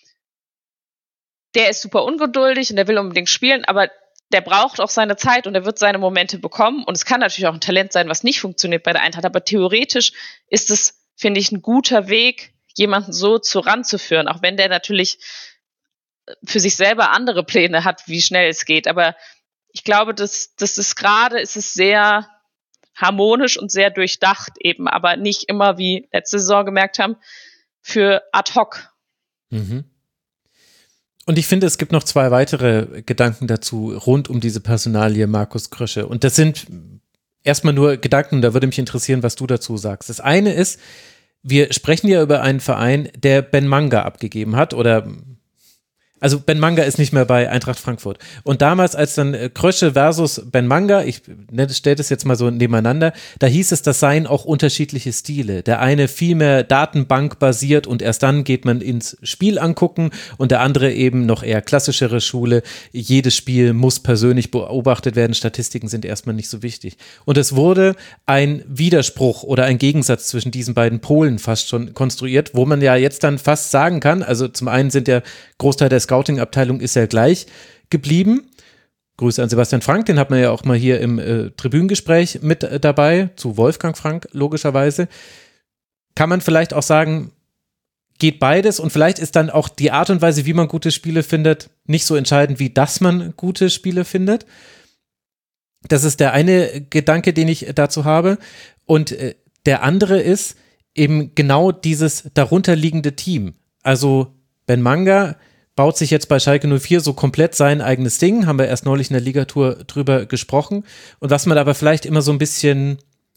Der ist super ungeduldig und der will unbedingt spielen, aber der braucht auch seine Zeit und er wird seine Momente bekommen. Und es kann natürlich auch ein Talent sein, was nicht funktioniert bei der Eintracht, aber theoretisch ist es, finde ich, ein guter Weg, jemanden so zu ranzuführen, auch wenn der natürlich für sich selber andere Pläne hat, wie schnell es geht. Aber ich glaube, das, das ist gerade, ist es sehr harmonisch und sehr durchdacht eben, aber nicht immer, wie letzte Saison gemerkt haben, für ad hoc. Mhm. Und ich finde, es gibt noch zwei weitere Gedanken dazu, rund um diese Personalie Markus Krösche. Und das sind erstmal nur Gedanken, da würde mich interessieren, was du dazu sagst. Das eine ist, wir sprechen ja über einen Verein, der Ben Manga abgegeben hat oder Also Ben Manga ist nicht mehr bei Eintracht Frankfurt. Und damals, als dann Krösche versus Ben Manga, ich stelle das jetzt mal so nebeneinander, da hieß es, das seien auch unterschiedliche Stile. Der eine viel mehr datenbankbasiert und erst dann geht man ins Spiel angucken und der andere eben noch eher klassischere Schule. Jedes Spiel muss persönlich beobachtet werden, Statistiken sind erstmal nicht so wichtig. Und es wurde ein Widerspruch oder ein Gegensatz zwischen diesen beiden Polen fast schon konstruiert, wo man ja jetzt dann fast sagen kann, also zum einen sind der Großteil der Scouting-Abteilung ist ja gleich geblieben. Grüße an Sebastian Frank, den hat man ja auch mal hier im äh, Tribünengespräch mit äh, dabei, zu Wolfgang Frank logischerweise. Kann man vielleicht auch sagen, geht beides und vielleicht ist dann auch die Art und Weise, wie man gute Spiele findet, nicht so entscheidend, wie dass man gute Spiele findet. Das ist der eine Gedanke, den ich dazu habe. Und äh, der andere ist eben genau dieses darunterliegende Team. Also Ben Manga baut sich jetzt bei Schalke null vier so komplett sein eigenes Ding, haben wir erst neulich in der Ligatour drüber gesprochen. Und was man aber vielleicht immer so ein bisschen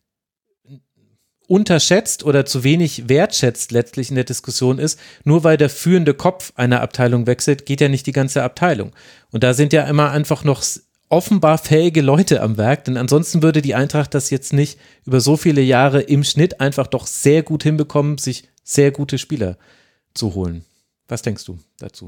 unterschätzt oder zu wenig wertschätzt letztlich in der Diskussion ist, nur weil der führende Kopf einer Abteilung wechselt, geht ja nicht die ganze Abteilung. Und da sind ja immer einfach noch offenbar fähige Leute am Werk, denn ansonsten würde die Eintracht das jetzt nicht über so viele Jahre im Schnitt einfach doch sehr gut hinbekommen, sich sehr gute Spieler zu holen. Was denkst du dazu?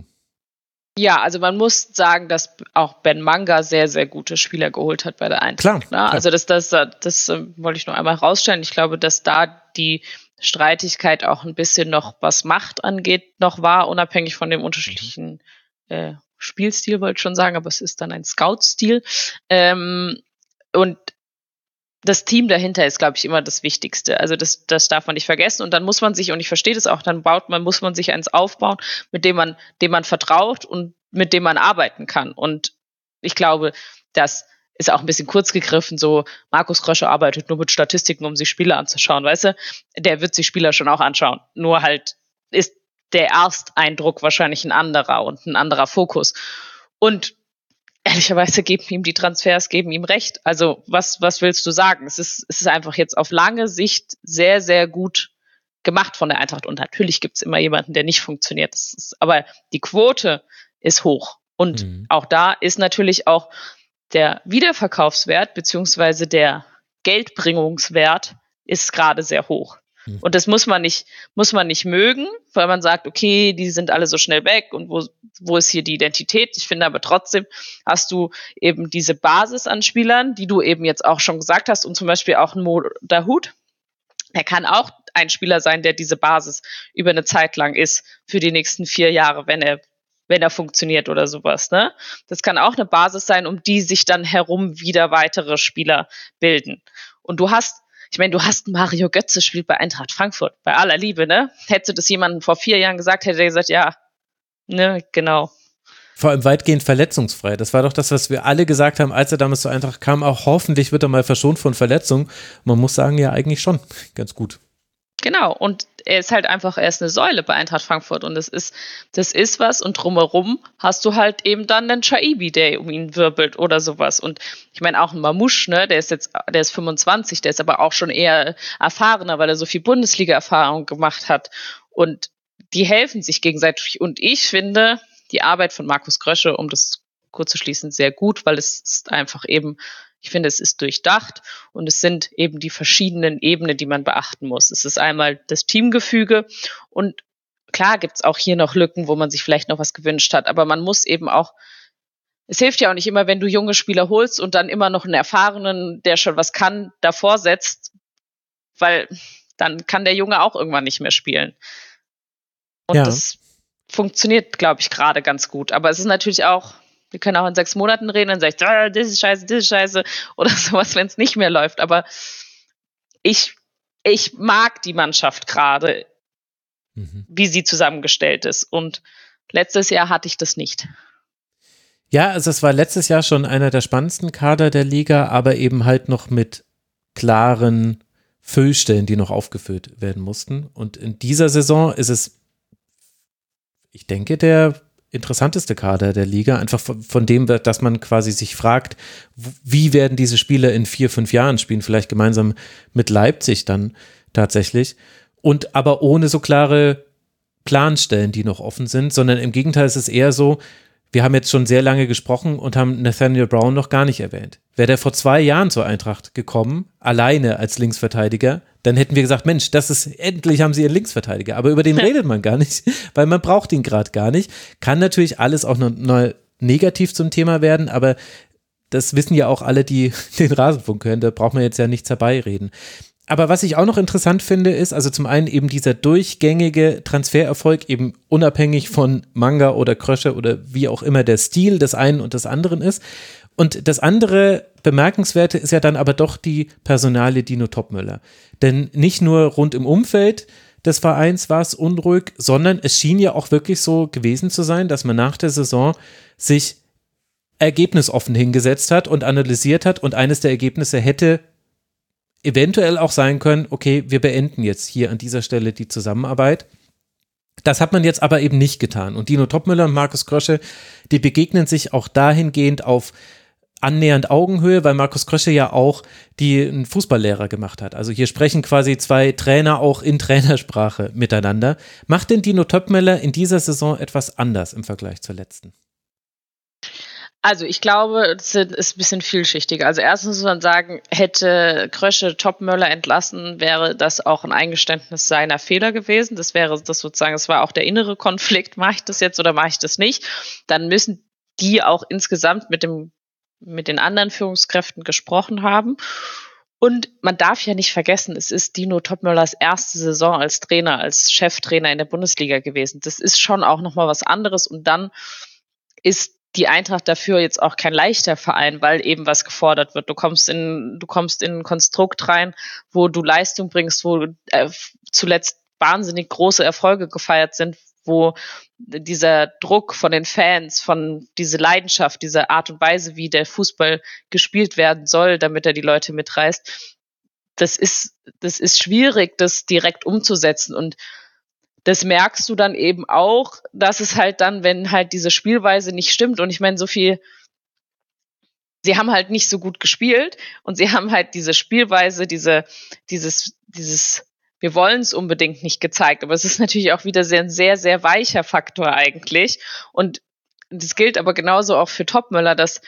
Ja, also man muss sagen, dass auch Ben Manga sehr, sehr gute Spieler geholt hat bei der Eintracht. Klar, ne? Also das, das, das, das äh, wollte ich noch einmal rausstellen. Ich glaube, dass da die Streitigkeit auch ein bisschen noch, was Macht angeht, noch war, unabhängig von dem unterschiedlichen äh, Spielstil, wollte ich schon sagen, aber es ist dann ein Scout-Stil. Ähm, und das Team dahinter ist, glaube ich, immer das Wichtigste. Also das, das darf man nicht vergessen. Und dann muss man sich, und ich verstehe das auch, dann baut man, muss man sich eins aufbauen, mit dem man, dem man vertraut und mit dem man arbeiten kann. Und ich glaube, das ist auch ein bisschen kurz gegriffen, so Markus Krösche arbeitet nur mit Statistiken, um sich Spieler anzuschauen, weißt du? Der wird sich Spieler schon auch anschauen. Nur halt ist der Ersteindruck wahrscheinlich ein anderer und ein anderer Fokus. Und ehrlicherweise geben ihm die Transfers, geben ihm recht. Also was, was willst du sagen? Es ist, es ist einfach jetzt auf lange Sicht sehr, sehr gut gemacht von der Eintracht. Und natürlich gibt es immer jemanden, der nicht funktioniert. Das ist, aber die Quote ist hoch. Und mhm. auch da ist natürlich auch der Wiederverkaufswert beziehungsweise der Geldbringungswert ist gerade sehr hoch. Und das muss man nicht, muss man nicht mögen, weil man sagt, okay, die sind alle so schnell weg und wo, wo ist hier die Identität? Ich finde aber trotzdem hast du eben diese Basis an Spielern, die du eben jetzt auch schon gesagt hast und zum Beispiel auch ein Mo Dahoud. Er kann auch ein Spieler sein, der diese Basis über eine Zeit lang ist für die nächsten vier Jahre, wenn er, wenn er funktioniert oder sowas, ne? Das kann auch eine Basis sein, um die sich dann herum wieder weitere Spieler bilden. Und du hast Ich meine, du hast Mario Götze spielt bei Eintracht Frankfurt, bei aller Liebe, ne? Hättest du das jemandem vor vier Jahren gesagt, hätte er gesagt, ja, ne, genau. Vor allem weitgehend verletzungsfrei. Das war doch das, was wir alle gesagt haben, als er damals zur Eintracht kam. Auch hoffentlich wird er mal verschont von Verletzungen. Man muss sagen, ja, eigentlich schon ganz gut. Genau, und er ist halt einfach, er ist eine Säule bei Eintracht Frankfurt und das ist, das ist was und drumherum hast du halt eben dann den Shaibi, der um ihn wirbelt oder sowas und ich meine auch ein Mamouche, ne, der ist jetzt, der ist fünfundzwanzig, der ist aber auch schon eher erfahrener, weil er so viel Bundesliga-Erfahrung gemacht hat und die helfen sich gegenseitig und ich finde die Arbeit von Markus Krösche, um das kurz zu schließen, sehr gut, weil es ist einfach eben, ich finde, es ist durchdacht und es sind eben die verschiedenen Ebenen, die man beachten muss. Es ist einmal das Teamgefüge und klar gibt es auch hier noch Lücken, wo man sich vielleicht noch was gewünscht hat, aber man muss eben auch, es hilft ja auch nicht immer, wenn du junge Spieler holst und dann immer noch einen Erfahrenen, der schon was kann, davor setzt, weil dann kann der Junge auch irgendwann nicht mehr spielen. Und ja. Das funktioniert, glaube ich, gerade ganz gut. Aber es ist natürlich auch, wir können auch in sechs Monaten reden und sagen, ah, das ist scheiße, das ist scheiße oder sowas, wenn es nicht mehr läuft. Aber ich, ich mag die Mannschaft gerade, mhm. wie sie zusammengestellt ist. Und letztes Jahr hatte ich das nicht. Ja, also es war letztes Jahr schon einer der spannendsten Kader der Liga, aber eben halt noch mit klaren Füllstellen, die noch aufgefüllt werden mussten. Und in dieser Saison ist es, ich denke, der interessanteste Kader der Liga, einfach von, von dem, dass man quasi sich fragt, wie werden diese Spieler in vier, fünf Jahren spielen, vielleicht gemeinsam mit Leipzig dann tatsächlich und aber ohne so klare Planstellen, die noch offen sind, sondern im Gegenteil ist es eher so, wir haben jetzt schon sehr lange gesprochen und haben Nathaniel Brown noch gar nicht erwähnt. Wäre der vor zwei Jahren zur Eintracht gekommen, alleine als Linksverteidiger, dann hätten wir gesagt, Mensch, das ist, endlich haben sie ihren Linksverteidiger. Aber über den redet man gar nicht, weil man braucht ihn gerade gar nicht. Kann natürlich alles auch noch mal negativ zum Thema werden, aber das wissen ja auch alle, die den Rasenfunk hören, da braucht man jetzt ja nichts herbeireden. Aber was ich auch noch interessant finde, ist, also zum einen eben dieser durchgängige Transfererfolg, eben unabhängig von Manga oder Krösche oder wie auch immer der Stil des einen und des anderen ist. Und das andere Bemerkenswerte ist ja dann aber doch die Personalie Dino Topmöller. Denn nicht nur rund im Umfeld des Vereins war es unruhig, sondern es schien ja auch wirklich so gewesen zu sein, dass man nach der Saison sich ergebnisoffen hingesetzt hat und analysiert hat und eines der Ergebnisse hätte eventuell auch sein können, okay, wir beenden jetzt hier an dieser Stelle die Zusammenarbeit. Das hat man jetzt aber eben nicht getan. Und Dino Topmöller und Markus Krösche, die begegnen sich auch dahingehend auf annähernd Augenhöhe, weil Markus Krösche ja auch die einen Fußballlehrer gemacht hat. Also hier sprechen quasi zwei Trainer auch in Trainersprache miteinander. Macht denn Dino Topmöller in dieser Saison etwas anders im Vergleich zur letzten? Also ich glaube, es ist ein bisschen vielschichtiger. Also erstens muss man sagen, hätte Krösche Topmöller entlassen, wäre das auch ein Eingeständnis seiner Fehler gewesen. Das wäre das sozusagen, es war auch der innere Konflikt, mache ich das jetzt oder mache ich das nicht? Dann müssen die auch insgesamt mit dem mit den anderen Führungskräften gesprochen haben. Und man darf ja nicht vergessen, es ist Dino Topmöllers erste Saison als Trainer, als Cheftrainer in der Bundesliga gewesen. Das ist schon auch nochmal was anderes. Und dann ist die Eintracht dafür jetzt auch kein leichter Verein, weil eben was gefordert wird. Du kommst in, du kommst in ein Konstrukt rein, wo du Leistung bringst, wo äh, zuletzt wahnsinnig große Erfolge gefeiert sind, wo dieser Druck von den Fans, von diese Leidenschaft, diese Art und Weise, wie der Fußball gespielt werden soll, damit er die Leute mitreißt, das ist, das ist schwierig, das direkt umzusetzen. Und das merkst du dann eben auch, dass es halt dann, wenn halt diese Spielweise nicht stimmt, und ich meine, so viel, sie haben halt nicht so gut gespielt und sie haben halt diese Spielweise, diese, dieses, dieses, wir wollen es unbedingt nicht gezeigt, aber es ist natürlich auch wieder sehr, ein sehr, sehr weicher Faktor eigentlich. Und das gilt aber genauso auch für Topmöller, dass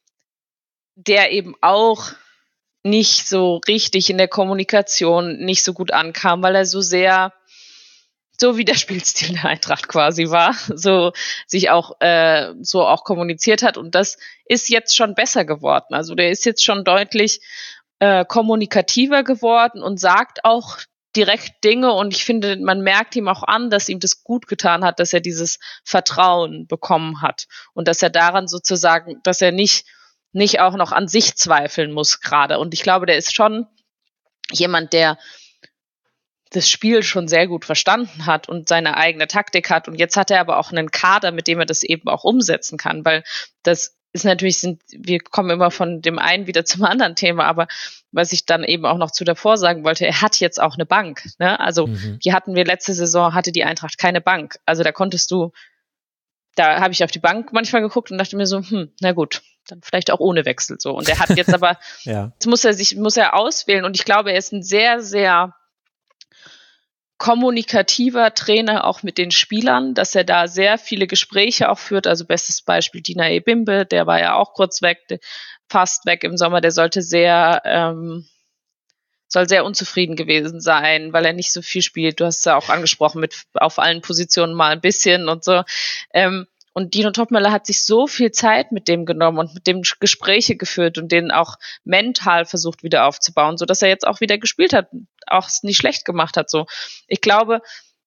der eben auch nicht so richtig in der Kommunikation nicht so gut ankam, weil er so sehr, so wie der Spielstil der Eintracht quasi war, so sich auch äh, so auch kommuniziert hat. Und das ist jetzt schon besser geworden. Also der ist jetzt schon deutlich äh, kommunikativer geworden und sagt auch direkt Dinge. Und ich finde, man merkt ihm auch an, dass ihm das gut getan hat, dass er dieses Vertrauen bekommen hat und dass er daran sozusagen, dass er nicht nicht auch noch an sich zweifeln muss gerade. Und ich glaube, der ist schon jemand, der das Spiel schon sehr gut verstanden hat und seine eigene Taktik hat. Und jetzt hat er aber auch einen Kader, mit dem er das eben auch umsetzen kann, weil das ist natürlich, sind, wir kommen immer von dem einen wieder zum anderen Thema, aber was ich dann eben auch noch zu davor sagen wollte, er hat jetzt auch eine Bank, ne? Also, Mhm. die hatten wir letzte Saison, hatte die Eintracht keine Bank. Also, da konntest du, da habe ich auf die Bank manchmal geguckt und dachte mir so, hm, na gut, dann vielleicht auch ohne Wechsel so. Und er hat jetzt aber, Ja. jetzt muss er sich, muss er auswählen und ich glaube, er ist ein sehr, sehr kommunikativer Trainer auch mit den Spielern, dass er da sehr viele Gespräche auch führt. Also bestes Beispiel Dina Ebimbe, der war ja auch kurz weg, fast weg im Sommer, der sollte sehr, ähm, soll sehr unzufrieden gewesen sein, weil er nicht so viel spielt. Du hast es ja auch angesprochen, mit auf allen Positionen mal ein bisschen und so. Ähm, und Dino Topmöller hat sich so viel Zeit mit dem genommen und mit dem Gespräche geführt und den auch mental versucht wieder aufzubauen, sodass er jetzt auch wieder gespielt hat, auch es nicht schlecht gemacht hat. So, ich glaube,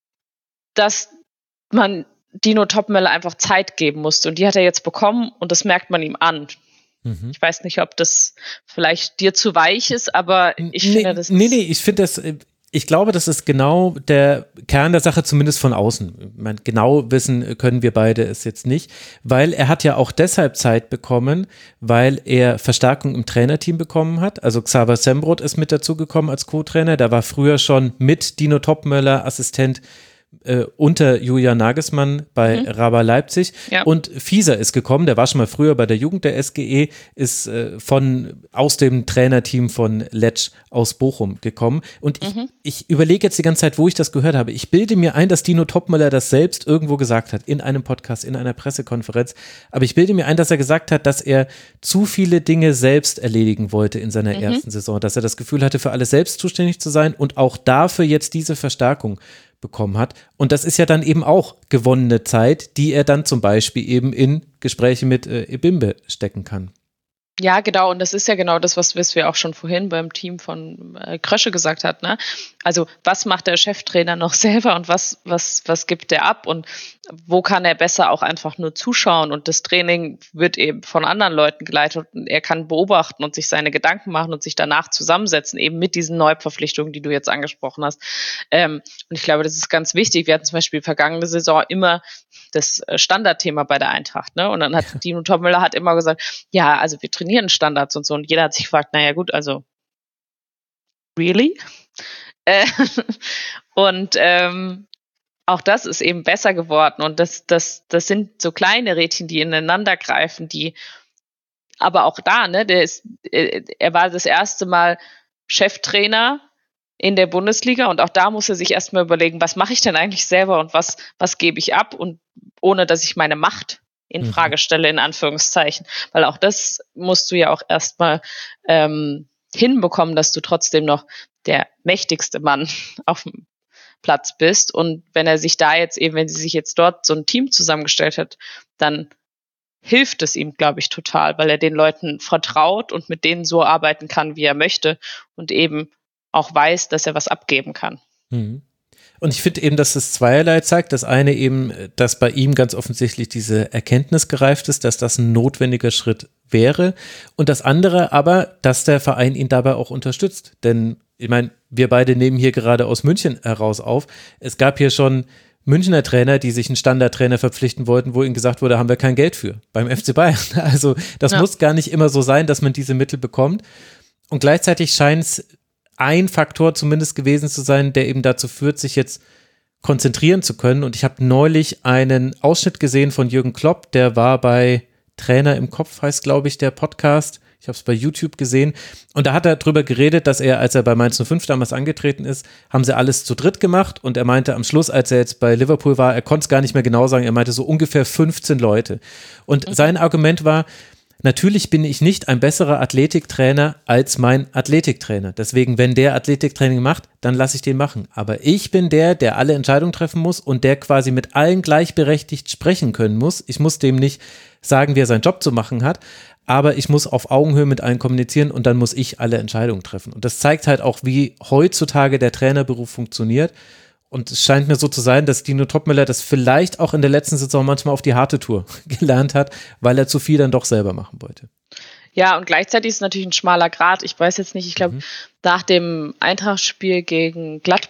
dass man Dino Topmöller einfach Zeit geben musste und die hat er jetzt bekommen und das merkt man ihm an. Mhm. Ich weiß nicht, ob das vielleicht dir zu weich ist, aber ich nee, finde, das Nee, ist nee, ich finde das, ich glaube, das ist genau der Kern der Sache, zumindest von außen. Ich meine, genau wissen können wir beide es jetzt nicht, weil er hat ja auch deshalb Zeit bekommen, weil er Verstärkung im Trainerteam bekommen hat. Also Xaver Sembrot ist mit dazugekommen als Co-Trainer, der war früher schon mit Dino Topmöller Assistent Äh, unter Julian Nagelsmann bei Mhm. Raba Leipzig Ja. und Fieser ist gekommen, der war schon mal früher bei der Jugend der S G E, ist äh, von aus dem Trainerteam von Letsch aus Bochum gekommen und ich, Mhm. ich überlege jetzt die ganze Zeit, wo ich das gehört habe. Ich bilde mir ein, dass Dino Topmöller das selbst irgendwo gesagt hat, in einem Podcast, in einer Pressekonferenz, aber ich bilde mir ein, dass er gesagt hat, dass er zu viele Dinge selbst erledigen wollte in seiner Mhm. ersten Saison, dass er das Gefühl hatte, für alles selbst zuständig zu sein und auch dafür jetzt diese Verstärkung bekommen hat. Und das ist ja dann eben auch gewonnene Zeit, die er dann zum Beispiel eben in Gespräche mit äh, Ebimbe stecken kann. Ja, genau. Und das ist ja genau das, was, was wir auch schon vorhin beim Team von äh, Krösche gesagt hat, ne? Also, was macht der Cheftrainer noch selber und was, was, was gibt er ab und wo kann er besser auch einfach nur zuschauen und das Training wird eben von anderen Leuten geleitet und er kann beobachten und sich seine Gedanken machen und sich danach zusammensetzen, eben mit diesen Neuverpflichtungen, die du jetzt angesprochen hast. Ähm, und ich glaube, das ist ganz wichtig. Wir hatten zum Beispiel vergangene Saison immer das Standardthema bei der Eintracht, ne? Und dann hat Dino Topmöller hat immer gesagt, ja, also wir trainieren Standards und so. Und jeder hat sich gefragt, naja gut, also really? Äh, und ähm, auch das ist eben besser geworden. Und das, das, das sind so kleine Rädchen, die ineinander greifen, die aber auch da, ne, der ist, er war das erste Mal Cheftrainer in der Bundesliga und auch da muss er sich erstmal überlegen, was mache ich denn eigentlich selber und was, was gebe ich ab und ohne, dass ich meine Macht in Mhm. Frage stelle, in Anführungszeichen. Weil auch das musst du ja auch erstmal ähm, hinbekommen, dass du trotzdem noch der mächtigste Mann auf dem Platz bist. Und wenn er sich da jetzt eben, wenn sie sich jetzt dort so ein Team zusammengestellt hat, dann hilft es ihm, glaube ich, total, weil er den Leuten vertraut und mit denen so arbeiten kann, wie er möchte und eben auch weiß, dass er was abgeben kann. Mhm. Und ich finde eben, dass es zweierlei zeigt. Das eine eben, dass bei ihm ganz offensichtlich diese Erkenntnis gereift ist, dass das ein notwendiger Schritt wäre. Und das andere aber, dass der Verein ihn dabei auch unterstützt. Denn ich meine, wir beide nehmen hier gerade aus München heraus auf. Es gab hier schon Münchner Trainer, die sich einen Standardtrainer verpflichten wollten, wo ihnen gesagt wurde, haben wir kein Geld für, beim F C Bayern. Also das Ja. muss gar nicht immer so sein, dass man diese Mittel bekommt. Und gleichzeitig scheint es ein Faktor zumindest gewesen zu sein, der eben dazu führt, sich jetzt konzentrieren zu können. Und ich habe neulich einen Ausschnitt gesehen von Jürgen Klopp, der war bei Trainer im Kopf, heißt glaube ich der Podcast. Ich habe es bei YouTube gesehen. Und da hat er drüber geredet, dass er, als er bei Mainz null fünf damals angetreten ist, haben sie alles zu dritt gemacht. Und er meinte am Schluss, als er jetzt bei Liverpool war, er konnte es gar nicht mehr genau sagen, er meinte so ungefähr fünfzehn Leute. Und okay. Sein Argument war, natürlich bin ich nicht ein besserer Athletiktrainer als mein Athletiktrainer. Deswegen, wenn der Athletiktraining macht, dann lasse ich den machen. Aber ich bin der, der alle Entscheidungen treffen muss und der quasi mit allen gleichberechtigt sprechen können muss. Ich muss dem nicht sagen, wie er seinen Job zu machen hat, aber ich muss auf Augenhöhe mit allen kommunizieren und dann muss ich alle Entscheidungen treffen. Und das zeigt halt auch, wie heutzutage der Trainerberuf funktioniert. Und es scheint mir so zu sein, dass Dino Topmöller das vielleicht auch in der letzten Saison manchmal auf die harte Tour gelernt hat, weil er zu viel dann doch selber machen wollte. Ja, und gleichzeitig ist es natürlich ein schmaler Grat. Ich weiß jetzt nicht, ich glaube, mhm. nach dem Eintracht-Spiel gegen Gladbach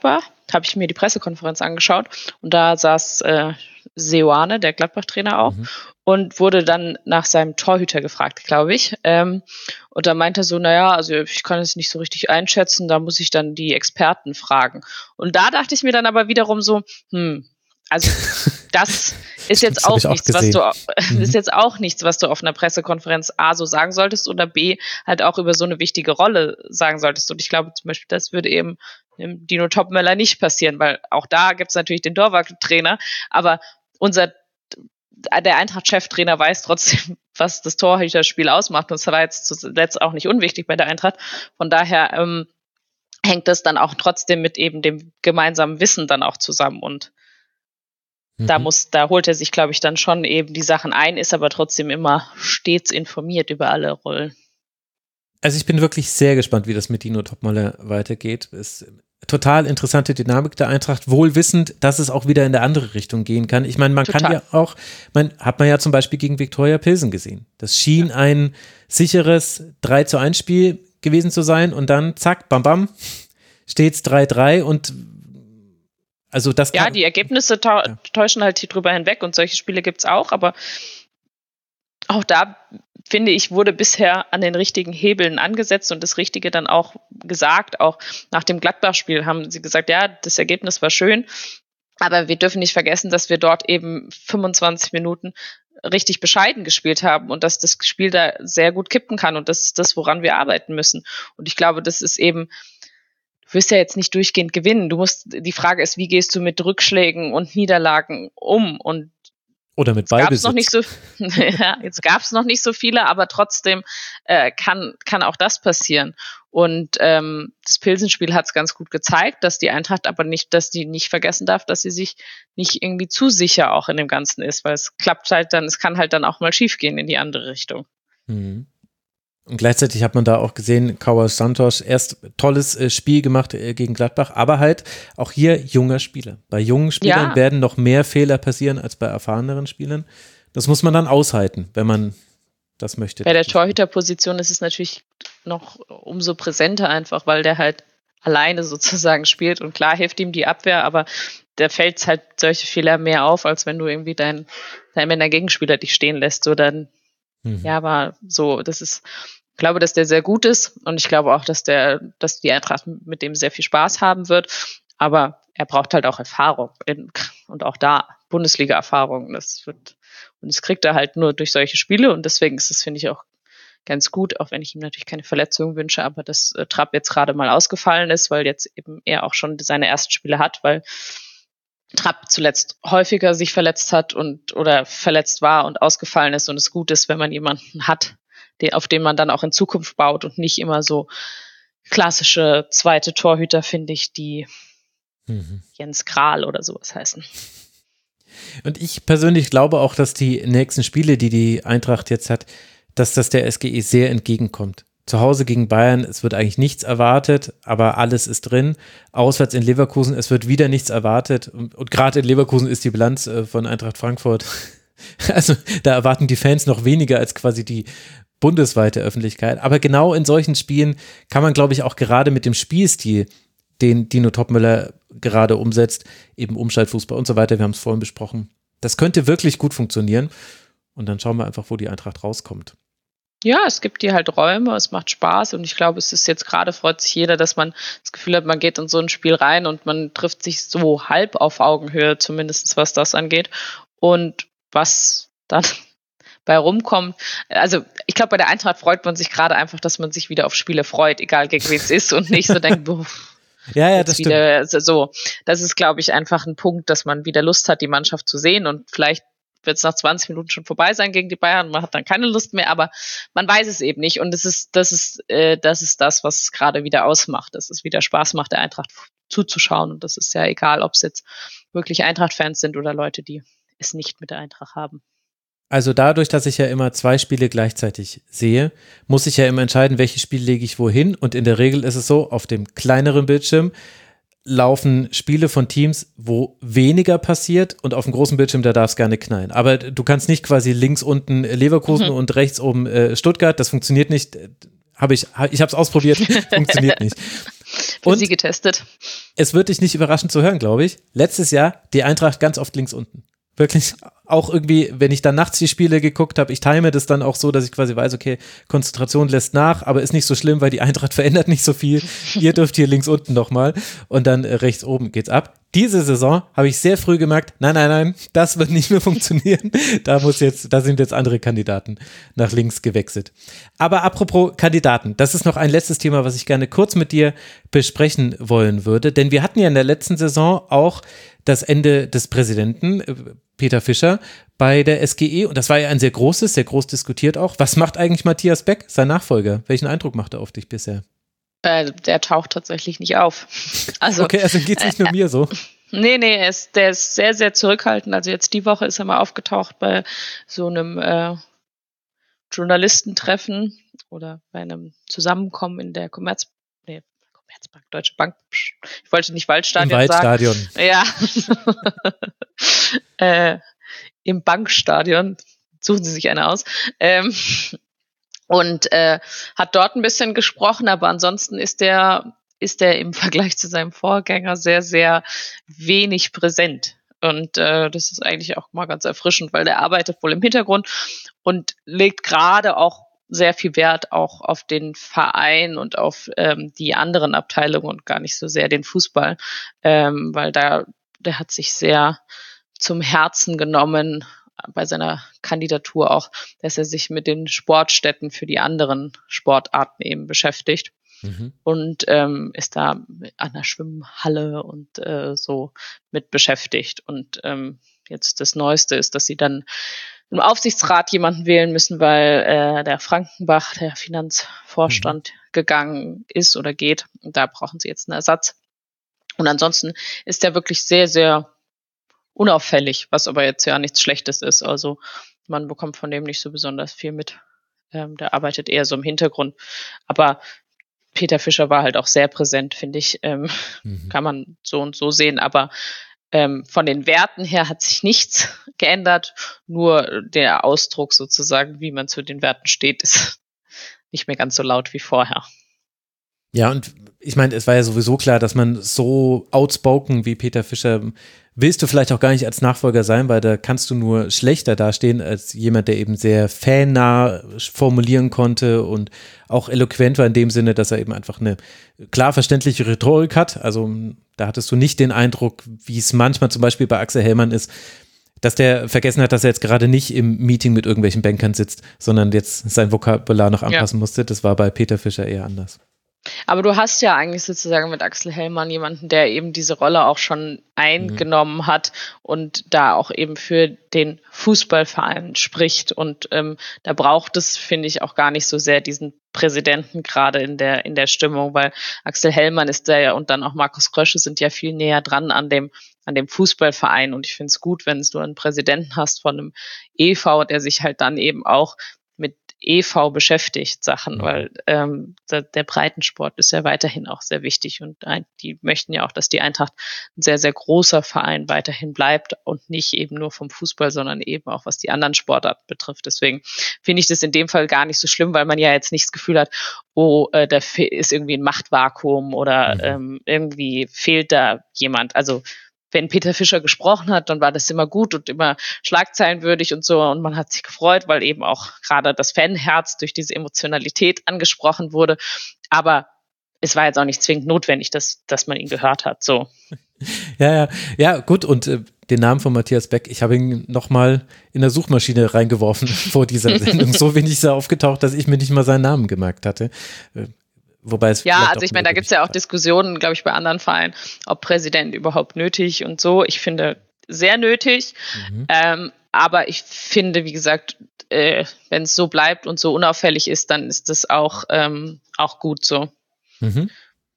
habe ich mir die Pressekonferenz angeschaut und da saß äh, Seoane, der Gladbach-Trainer auch, mhm. und wurde dann nach seinem Torhüter gefragt, glaube ich. Ähm, und da meinte er so, naja, also ich kann es nicht so richtig einschätzen, da muss ich dann die Experten fragen. Und da dachte ich mir dann aber wiederum so, hm, also das ist jetzt auch nichts, was du mhm. ist jetzt auch nichts, was du auf einer Pressekonferenz A so sagen solltest oder B halt auch über so eine wichtige Rolle sagen solltest. Und ich glaube zum Beispiel, das würde eben dem Dino Topmöller nicht passieren, weil auch da gibt es natürlich den Torwarttrainer, aber unser der Eintracht-Cheftrainer weiß trotzdem, was das Torhüterspiel ausmacht. Und das war jetzt zuletzt auch nicht unwichtig bei der Eintracht. Von daher ähm, hängt das dann auch trotzdem mit eben dem gemeinsamen Wissen dann auch zusammen. Und mhm. da muss, da holt er sich, glaube ich, dann schon eben die Sachen ein, ist aber trotzdem immer stets informiert über alle Rollen. Also ich bin wirklich sehr gespannt, wie das mit Dino Topmöller weitergeht. Es total interessante Dynamik der Eintracht, wohl wissend, dass es auch wieder in der andere Richtung gehen kann. Ich meine, man total. kann ja auch, man hat man ja zum Beispiel gegen Viktoria Pilsen gesehen. Das schien ja. ein sicheres drei zu eins Spiel gewesen zu sein und dann zack, bam bam, steht's drei drei und also das Ja, kann, die Ergebnisse ta- ja. täuschen halt hier drüber hinweg und solche Spiele gibt's auch, aber auch da, finde ich, wurde bisher an den richtigen Hebeln angesetzt und das Richtige dann auch gesagt. Auch nach dem Gladbach-Spiel haben sie gesagt, ja, das Ergebnis war schön, aber wir dürfen nicht vergessen, dass wir dort eben fünfundzwanzig Minuten richtig bescheiden gespielt haben und dass das Spiel da sehr gut kippen kann und das ist das, woran wir arbeiten müssen. Und ich glaube, das ist eben, du wirst ja jetzt nicht durchgehend gewinnen. Du musst, die Frage ist, wie gehst du mit Rückschlägen und Niederlagen um? Und Oder mit Ballbesitz. Noch nicht so, ja, jetzt gab es noch nicht so viele, aber trotzdem äh, kann, kann auch das passieren. Und ähm, das Pilsenspiel hat es ganz gut gezeigt, dass die Eintracht aber nicht, dass die nicht vergessen darf, dass sie sich nicht irgendwie zu sicher auch in dem Ganzen ist, weil es klappt halt dann, es kann halt dann auch mal schief gehen in die andere Richtung. Mhm. Und gleichzeitig hat man da auch gesehen, Kauas Santos erst tolles äh, Spiel gemacht äh, gegen Gladbach, aber halt auch hier junger Spieler. Bei jungen Spielern ja. werden noch mehr Fehler passieren als bei erfahreneren Spielern. Das muss man dann aushalten, wenn man das möchte. Bei der Torhüterposition ist es natürlich noch umso präsenter einfach, weil der halt alleine sozusagen spielt und klar hilft ihm die Abwehr, aber da fällt halt solche Fehler mehr auf, als wenn du irgendwie dein, dein wenn der Gegenspieler dich stehen lässt, so dann mhm. ja, aber so, das ist Ich glaube, dass der sehr gut ist und ich glaube auch, dass der, dass die Eintracht mit dem sehr viel Spaß haben wird. Aber er braucht halt auch Erfahrung in, und auch da Bundesliga-Erfahrung. Das wird und das kriegt er halt nur durch solche Spiele und deswegen ist es, finde ich, auch ganz gut, auch wenn ich ihm natürlich keine Verletzungen wünsche, aber dass äh, Trapp jetzt gerade mal ausgefallen ist, weil jetzt eben er auch schon seine ersten Spiele hat, weil Trapp zuletzt häufiger sich verletzt hat und oder verletzt war und ausgefallen ist und es gut ist, wenn man jemanden hat, auf den man dann auch in Zukunft baut und nicht immer so klassische zweite Torhüter, finde ich, die mhm. Jens Kral oder sowas heißen. Und ich persönlich glaube auch, dass die nächsten Spiele, die die Eintracht jetzt hat, dass das der S G E sehr entgegenkommt. Zu Hause gegen Bayern, es wird eigentlich nichts erwartet, aber alles ist drin. Auswärts in Leverkusen, es wird wieder nichts erwartet. Und, und gerade in Leverkusen ist die Bilanz äh, von Eintracht Frankfurt, also da erwarten die Fans noch weniger als quasi die bundesweite Öffentlichkeit. Aber genau in solchen Spielen kann man, glaube ich, auch gerade mit dem Spielstil, den Dino Topmöller gerade umsetzt, eben Umschaltfußball und so weiter, wir haben es vorhin besprochen, das könnte wirklich gut funktionieren. Und dann schauen wir einfach, wo die Eintracht rauskommt. Ja, es gibt dir halt Räume, es macht Spaß und ich glaube, es ist jetzt gerade, freut sich jeder, dass man das Gefühl hat, man geht in so ein Spiel rein und man trifft sich so halb auf Augenhöhe, zumindest was das angeht. Und was dann bei rumkommt, also ich glaube, bei der Eintracht freut man sich gerade einfach, dass man sich wieder auf Spiele freut, egal gegen wen es ist und nicht so denkt, boah, ja, ja, das wieder stimmt. So, das ist, glaube ich, einfach ein Punkt, dass man wieder Lust hat, die Mannschaft zu sehen und vielleicht wird es nach zwanzig Minuten schon vorbei sein gegen die Bayern, man hat dann keine Lust mehr, aber man weiß es eben nicht und es ist, das ist, äh, das ist das, was es gerade wieder ausmacht, dass es wieder Spaß macht, der Eintracht zuzuschauen und das ist ja egal, ob es jetzt wirklich Eintracht-Fans sind oder Leute, die es nicht mit der Eintracht haben. Also dadurch, dass ich ja immer zwei Spiele gleichzeitig sehe, muss ich ja immer entscheiden, welches Spiel lege ich wohin und in der Regel ist es so, auf dem kleineren Bildschirm laufen Spiele von Teams, wo weniger passiert und auf dem großen Bildschirm, da darf es gerne knallen. Aber du kannst nicht quasi links unten Leverkusen mhm. und rechts oben äh, Stuttgart, das funktioniert nicht. Hab ich ich habe es ausprobiert, funktioniert nicht. für Und sie getestet. Es wird dich nicht überraschen zu hören, glaube ich. Letztes Jahr die Eintracht ganz oft links unten. Wirklich auch irgendwie, wenn ich dann nachts die Spiele geguckt habe, ich time das dann auch so, dass ich quasi weiß, okay, Konzentration lässt nach, aber ist nicht so schlimm, weil die Eintracht verändert nicht so viel. Ihr dürft hier links unten nochmal und dann äh, rechts oben geht's ab. Diese Saison habe ich sehr früh gemerkt, nein, nein, nein, das wird nicht mehr funktionieren. Da muss jetzt, da sind jetzt andere Kandidaten nach links gewechselt. Aber apropos Kandidaten, das ist noch ein letztes Thema, was ich gerne kurz mit dir besprechen wollen würde, denn wir hatten ja in der letzten Saison auch das Ende des Präsidenten, Peter Fischer, bei der S G E und das war ja ein sehr großes, sehr groß diskutiert auch. Was macht eigentlich Matthias Beck, sein Nachfolger? Welchen Eindruck macht er auf dich bisher? Äh, der taucht tatsächlich nicht auf. Also, okay, also geht's nicht nur äh, mir so. Nee, nee, er ist, der ist sehr, sehr zurückhaltend. Also jetzt die Woche ist er mal aufgetaucht bei so einem äh, Journalistentreffen oder bei einem Zusammenkommen in der Commerz, nee, Commerzbank, Deutsche Bank. Ich wollte nicht Waldstadion, Im Waldstadion sagen. Ja. äh, Im Bankstadion. Suchen Sie sich eine aus. Ähm, und äh, hat dort ein bisschen gesprochen, aber ansonsten ist der ist der im Vergleich zu seinem Vorgänger sehr, sehr wenig präsent. Und äh, das ist eigentlich auch mal ganz erfrischend, weil der arbeitet wohl im Hintergrund und legt gerade auch sehr viel Wert auch auf den Verein und auf ähm, die anderen Abteilungen und gar nicht so sehr den Fußball, ähm, weil da der hat sich sehr zum Herzen genommen bei seiner Kandidatur auch, dass er sich mit den Sportstätten für die anderen Sportarten eben beschäftigt. Mhm. Und ähm, ist da an der Schwimmhalle und äh, so mit beschäftigt. Und ähm, jetzt das Neueste ist, dass sie dann im Aufsichtsrat jemanden wählen müssen, weil äh, der Frankenbach, der Finanzvorstand, mhm. gegangen ist oder geht. Und da brauchen sie jetzt einen Ersatz. Und ansonsten ist der wirklich sehr, sehr unauffällig, was aber jetzt ja nichts Schlechtes ist. Also man bekommt von dem nicht so besonders viel mit. Ähm, der arbeitet eher so im Hintergrund. Aber Peter Fischer war halt auch sehr präsent, finde ich. Ähm, mhm. Kann man so und so sehen. Aber ähm, von den Werten her hat sich nichts geändert. Nur der Ausdruck sozusagen, wie man zu den Werten steht, ist nicht mehr ganz so laut wie vorher. Ja, und ich meine, es war ja sowieso klar, dass man so outspoken wie Peter Fischer willst du vielleicht auch gar nicht als Nachfolger sein, weil da kannst du nur schlechter dastehen als jemand, der eben sehr fannah formulieren konnte und auch eloquent war in dem Sinne, dass er eben einfach eine klar verständliche Rhetorik hat. Also da hattest du nicht den Eindruck, wie es manchmal zum Beispiel bei Axel Hellmann ist, dass der vergessen hat, dass er jetzt gerade nicht im Meeting mit irgendwelchen Bankern sitzt, sondern jetzt sein Vokabular noch anpassen ja. musste. Das war bei Peter Fischer eher anders. Aber du hast ja eigentlich sozusagen mit Axel Hellmann jemanden, der eben diese Rolle auch schon eingenommen mhm. hat und da auch eben für den Fußballverein spricht. Und ähm, da braucht es, finde ich, auch gar nicht so sehr diesen Präsidenten gerade in der in der Stimmung, weil Axel Hellmann ist der ja und dann auch Markus Krösche sind ja viel näher dran an dem an dem Fußballverein. Und ich finde es gut, wenn du einen Präsidenten hast von einem E V, der sich halt dann eben auch mit E V beschäftigt Sachen, mhm. weil ähm, der, der Breitensport ist ja weiterhin auch sehr wichtig und ein, die möchten ja auch, dass die Eintracht ein sehr, sehr großer Verein weiterhin bleibt und nicht eben nur vom Fußball, sondern eben auch was die anderen Sportarten betrifft. Deswegen finde ich das in dem Fall gar nicht so schlimm, weil man ja jetzt nicht das Gefühl hat, oh, äh, da ist irgendwie ein Machtvakuum oder mhm. ähm, irgendwie fehlt da jemand. Also wenn Peter Fischer gesprochen hat, dann war das immer gut und immer schlagzeilenwürdig und so und man hat sich gefreut, weil eben auch gerade das Fanherz durch diese Emotionalität angesprochen wurde, aber es war jetzt auch nicht zwingend notwendig, dass, dass man ihn gehört hat, so. Ja, ja, ja, gut und äh, den Namen von Matthias Beck, ich habe ihn nochmal in der Suchmaschine reingeworfen vor dieser Sendung, so wenig ist er aufgetaucht, dass ich mir nicht mal seinen Namen gemerkt hatte. Äh, Wobei es ja, also ich meine, da gibt es ja auch Diskussionen, glaube ich, bei anderen Vereinen, ob Präsident überhaupt nötig und so. Ich finde sehr nötig, mhm. ähm, aber ich finde, wie gesagt, äh, wenn es so bleibt und so unauffällig ist, dann ist das auch, ähm, auch gut so. Mhm.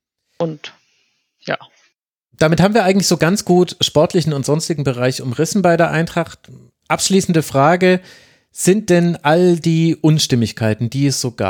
Und ja. Damit haben wir eigentlich so ganz gut sportlichen und sonstigen Bereich umrissen bei der Eintracht. Abschließende Frage, sind denn all die Unstimmigkeiten, die es so gab,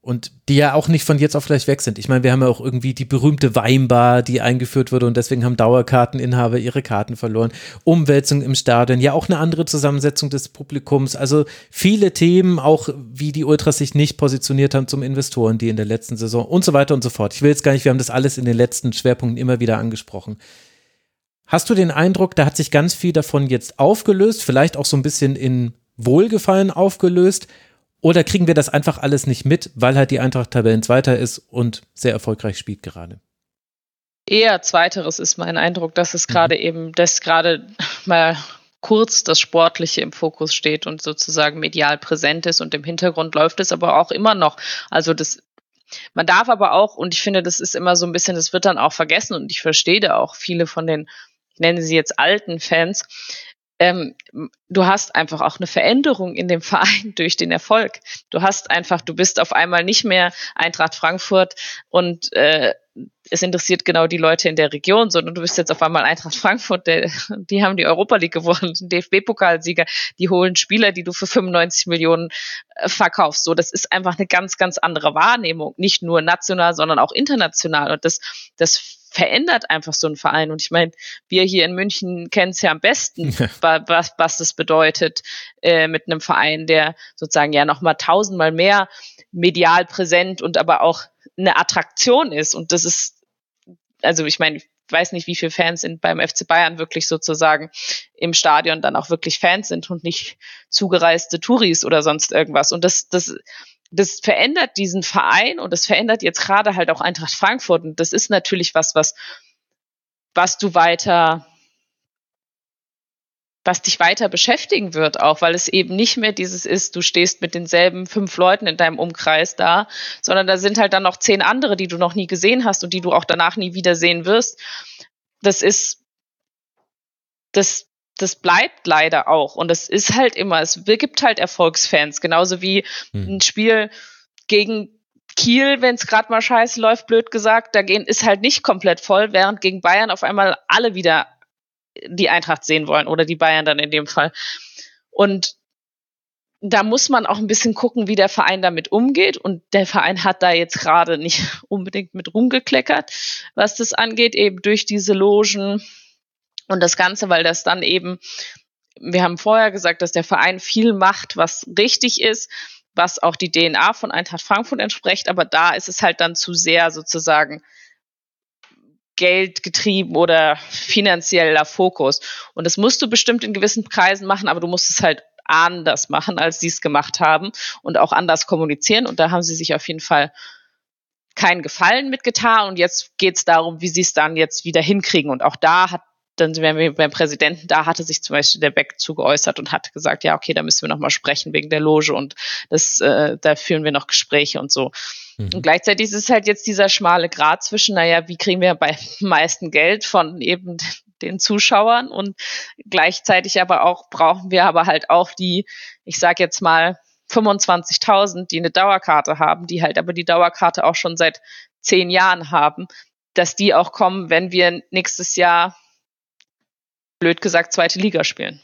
Und die ja auch nicht von jetzt auf gleich weg sind. Ich meine, wir haben ja auch irgendwie die berühmte Weinbar, die eingeführt wurde und deswegen haben Dauerkarteninhaber ihre Karten verloren. Umwälzung im Stadion, ja auch eine andere Zusammensetzung des Publikums. Also viele Themen, auch wie die Ultras sich nicht positioniert haben zum Investoren, die in der letzten Saison und so weiter und so fort. Ich will jetzt gar nicht, wir haben das alles in den letzten Schwerpunkten immer wieder angesprochen. Hast du den Eindruck, da hat sich ganz viel davon jetzt aufgelöst, vielleicht auch so ein bisschen in Wohlgefallen aufgelöst? Oder kriegen wir das einfach alles nicht mit, weil halt die Eintracht Tabellenzweiter ist und sehr erfolgreich spielt gerade? Eher Zweiteres ist mein Eindruck, dass es gerade mhm. eben, dass gerade mal kurz das Sportliche im Fokus steht und sozusagen medial präsent ist und im Hintergrund läuft es aber auch immer noch. Also das, man darf aber auch, und ich finde, das ist immer so ein bisschen, das wird dann auch vergessen und ich verstehe da auch viele von den, ich nenne sie jetzt alten Fans, Ähm, du hast einfach auch eine Veränderung in dem Verein durch den Erfolg. Du hast einfach, du bist auf einmal nicht mehr Eintracht Frankfurt und äh, es interessiert genau die Leute in der Region, sondern du bist jetzt auf einmal Eintracht Frankfurt, der, die haben die Europa League gewonnen, den D F B-Pokalsieger, die holen Spieler, die du für fünfundneunzig Millionen äh, verkaufst. So, das ist einfach eine ganz, ganz andere Wahrnehmung, nicht nur national, sondern auch international und das, das verändert einfach so einen Verein. Und ich meine, wir hier in München kennen es ja am besten, was, was das bedeutet äh, mit einem Verein, der sozusagen ja nochmal tausendmal mehr medial präsent und aber auch eine Attraktion ist. Und das ist, also ich meine, ich weiß nicht, wie viele Fans sind beim F C Bayern wirklich sozusagen im Stadion dann auch wirklich Fans sind und nicht zugereiste Touris oder sonst irgendwas. Und das, das Das verändert diesen Verein und das verändert jetzt gerade halt auch Eintracht Frankfurt. Und das ist natürlich was, was, was du weiter, was dich weiter beschäftigen wird auch, weil es eben nicht mehr dieses ist, du stehst mit denselben fünf Leuten in deinem Umkreis da, sondern da sind halt dann noch zehn andere, die du noch nie gesehen hast und die du auch danach nie wieder sehen wirst. Das ist, das, Das bleibt leider auch und es ist halt immer, es gibt halt Erfolgsfans, genauso wie hm. ein Spiel gegen Kiel, wenn es gerade mal scheiße läuft, blöd gesagt, da gehen ist halt nicht komplett voll, während gegen Bayern auf einmal alle wieder die Eintracht sehen wollen oder die Bayern dann in dem Fall. Und da muss man auch ein bisschen gucken, wie der Verein damit umgeht und der Verein hat da jetzt gerade nicht unbedingt mit rumgekleckert, was das angeht, eben durch diese Logen und das Ganze, weil das dann eben, wir haben vorher gesagt, dass der Verein viel macht, was richtig ist, was auch die D N A von Eintracht Frankfurt entspricht, aber da ist es halt dann zu sehr sozusagen geldgetrieben oder finanzieller Fokus. Und das musst du bestimmt in gewissen Kreisen machen, aber du musst es halt anders machen, als sie es gemacht haben und auch anders kommunizieren. Und da haben sie sich auf jeden Fall keinen Gefallen mitgetan. Und jetzt geht es darum, wie sie es dann jetzt wieder hinkriegen. Und auch da hat dann wären wir beim Präsidenten, da hatte sich zum Beispiel der Beck zu geäußert und hat gesagt, ja, okay, da müssen wir nochmal sprechen wegen der Loge und das, äh, da führen wir noch Gespräche und so. Mhm. Und gleichzeitig ist es halt jetzt dieser schmale Grat zwischen, naja, wie kriegen wir beim meisten Geld von eben den Zuschauern und gleichzeitig aber auch brauchen wir aber halt auch die, ich sag jetzt mal, fünfundzwanzigtausend, die eine Dauerkarte haben, die halt aber die Dauerkarte auch schon seit zehn Jahren haben, dass die auch kommen, wenn wir nächstes Jahr blöd gesagt, zweite Liga spielen.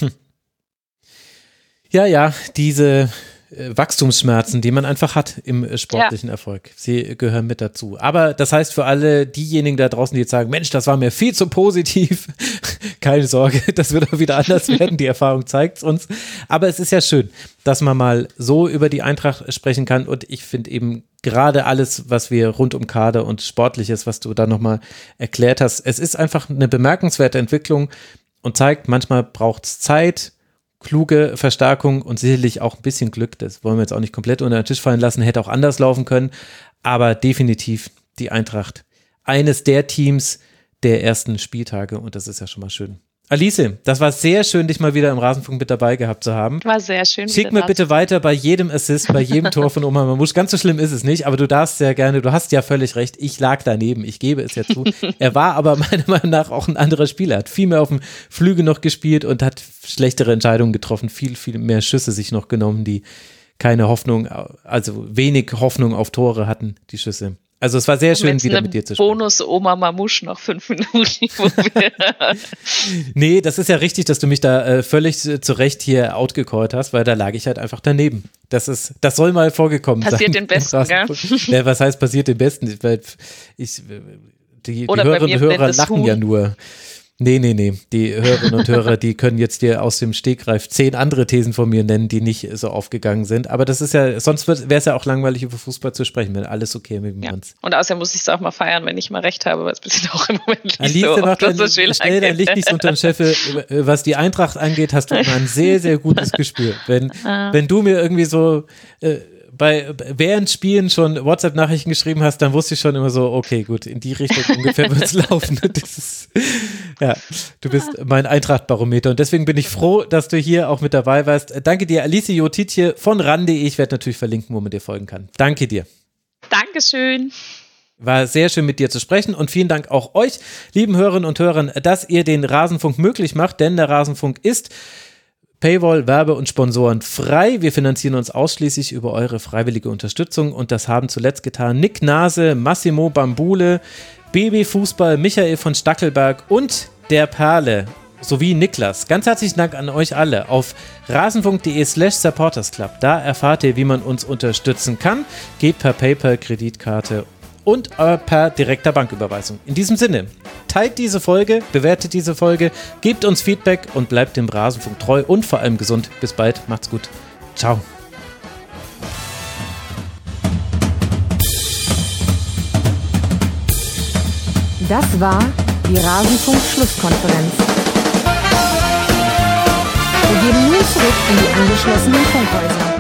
Ja, ja, diese äh, Wachstumsschmerzen, die man einfach hat im äh, sportlichen ja. Erfolg, sie gehören mit dazu. Aber das heißt für alle diejenigen da draußen, die jetzt sagen, Mensch, das war mir viel zu positiv, keine Sorge, das wird auch wieder anders werden, die Erfahrung zeigt es uns. Aber es ist ja schön, dass man mal so über die Eintracht sprechen kann und ich finde eben gerade alles, was wir rund um Kader und Sportliches, was du da nochmal erklärt hast, es ist einfach eine bemerkenswerte Entwicklung und zeigt, manchmal braucht es Zeit, kluge Verstärkung und sicherlich auch ein bisschen Glück. Das wollen wir jetzt auch nicht komplett unter den Tisch fallen lassen, hätte auch anders laufen können, aber definitiv die Eintracht. Eines der Teams der ersten Spieltage und das ist ja schon mal schön. Alice, das war sehr schön, dich mal wieder im Rasenfunk mit dabei gehabt zu haben. War sehr schön. Schick mir bitte weiter bei jedem Assist, bei jedem Tor von Omar Mamouche. Ganz so schlimm ist es nicht, aber du darfst sehr gerne, du hast ja völlig recht, ich lag daneben, ich gebe es ja zu. Er war aber meiner Meinung nach auch ein anderer Spieler, hat viel mehr auf dem Flügel noch gespielt und hat schlechtere Entscheidungen getroffen, viel, viel mehr Schüsse sich noch genommen, die keine Hoffnung, also wenig Hoffnung auf Tore hatten, die Schüsse. Also es war sehr schön, wieder mit dir zu sprechen. Bonus Oma Mamouche noch fünf Minuten. Nee, das ist ja richtig, dass du mich da äh, völlig äh, zu Recht hier outgecallt hast, weil da lag ich halt einfach daneben. Das ist, das soll mal vorgekommen passiert sein. Den Besten, gell? Ja, was heißt passiert den Besten? Weil ich, die, die Oder Hörerinnen und Hörer lachen Huhn. ja nur. Nee, nee, nee. Die Hörerinnen und Hörer, die können jetzt dir aus dem Stegreif zehn andere Thesen von mir nennen, die nicht so aufgegangen sind. Aber das ist ja, sonst wäre es ja auch langweilig, über Fußball zu sprechen, wenn alles okay mit ja. uns. Und außerdem muss ich es auch mal feiern, wenn ich mal recht habe, weil es bisher auch im Moment nicht Alice so macht oft ein, so schnell dein Licht nicht unter den Scheffel. Was die Eintracht angeht, hast du immer ein sehr, sehr gutes Gespür. Wenn, ah. wenn du mir irgendwie so äh, bei während Spielen schon WhatsApp-Nachrichten geschrieben hast, dann wusste ich schon immer so, okay, gut, in die Richtung ungefähr wird es laufen. Das ist, ja, du bist mein Eintracht-Barometer und deswegen bin ich froh, dass du hier auch mit dabei warst. Danke dir, Alice Jotitje von R A N punkt de. Ich werde natürlich verlinken, wo man dir folgen kann. Danke dir. Dankeschön. War sehr schön mit dir zu sprechen und vielen Dank auch euch, lieben Hörerinnen und Hörern, dass ihr den Rasenfunk möglich macht, denn der Rasenfunk ist Paywall, Werbe und Sponsoren frei. Wir finanzieren uns ausschließlich über eure freiwillige Unterstützung und das haben zuletzt getan Nick Nase, Massimo Bambule, B B Fußball, Michael von Stackelberg und der Perle sowie Niklas. Ganz herzlichen Dank an euch alle. Auf rasenfunk.de slash supportersclub. Da erfahrt ihr, wie man uns unterstützen kann. Geht per PayPal, Kreditkarte und per direkter Banküberweisung. In diesem Sinne, teilt diese Folge, bewertet diese Folge, gebt uns Feedback und bleibt dem Rasenfunk treu und vor allem gesund. Bis bald, macht's gut. Ciao. Das war die Rasenfunk-Schlusskonferenz. Wir gehen nun zurück in die angeschlossenen Funkhäuser.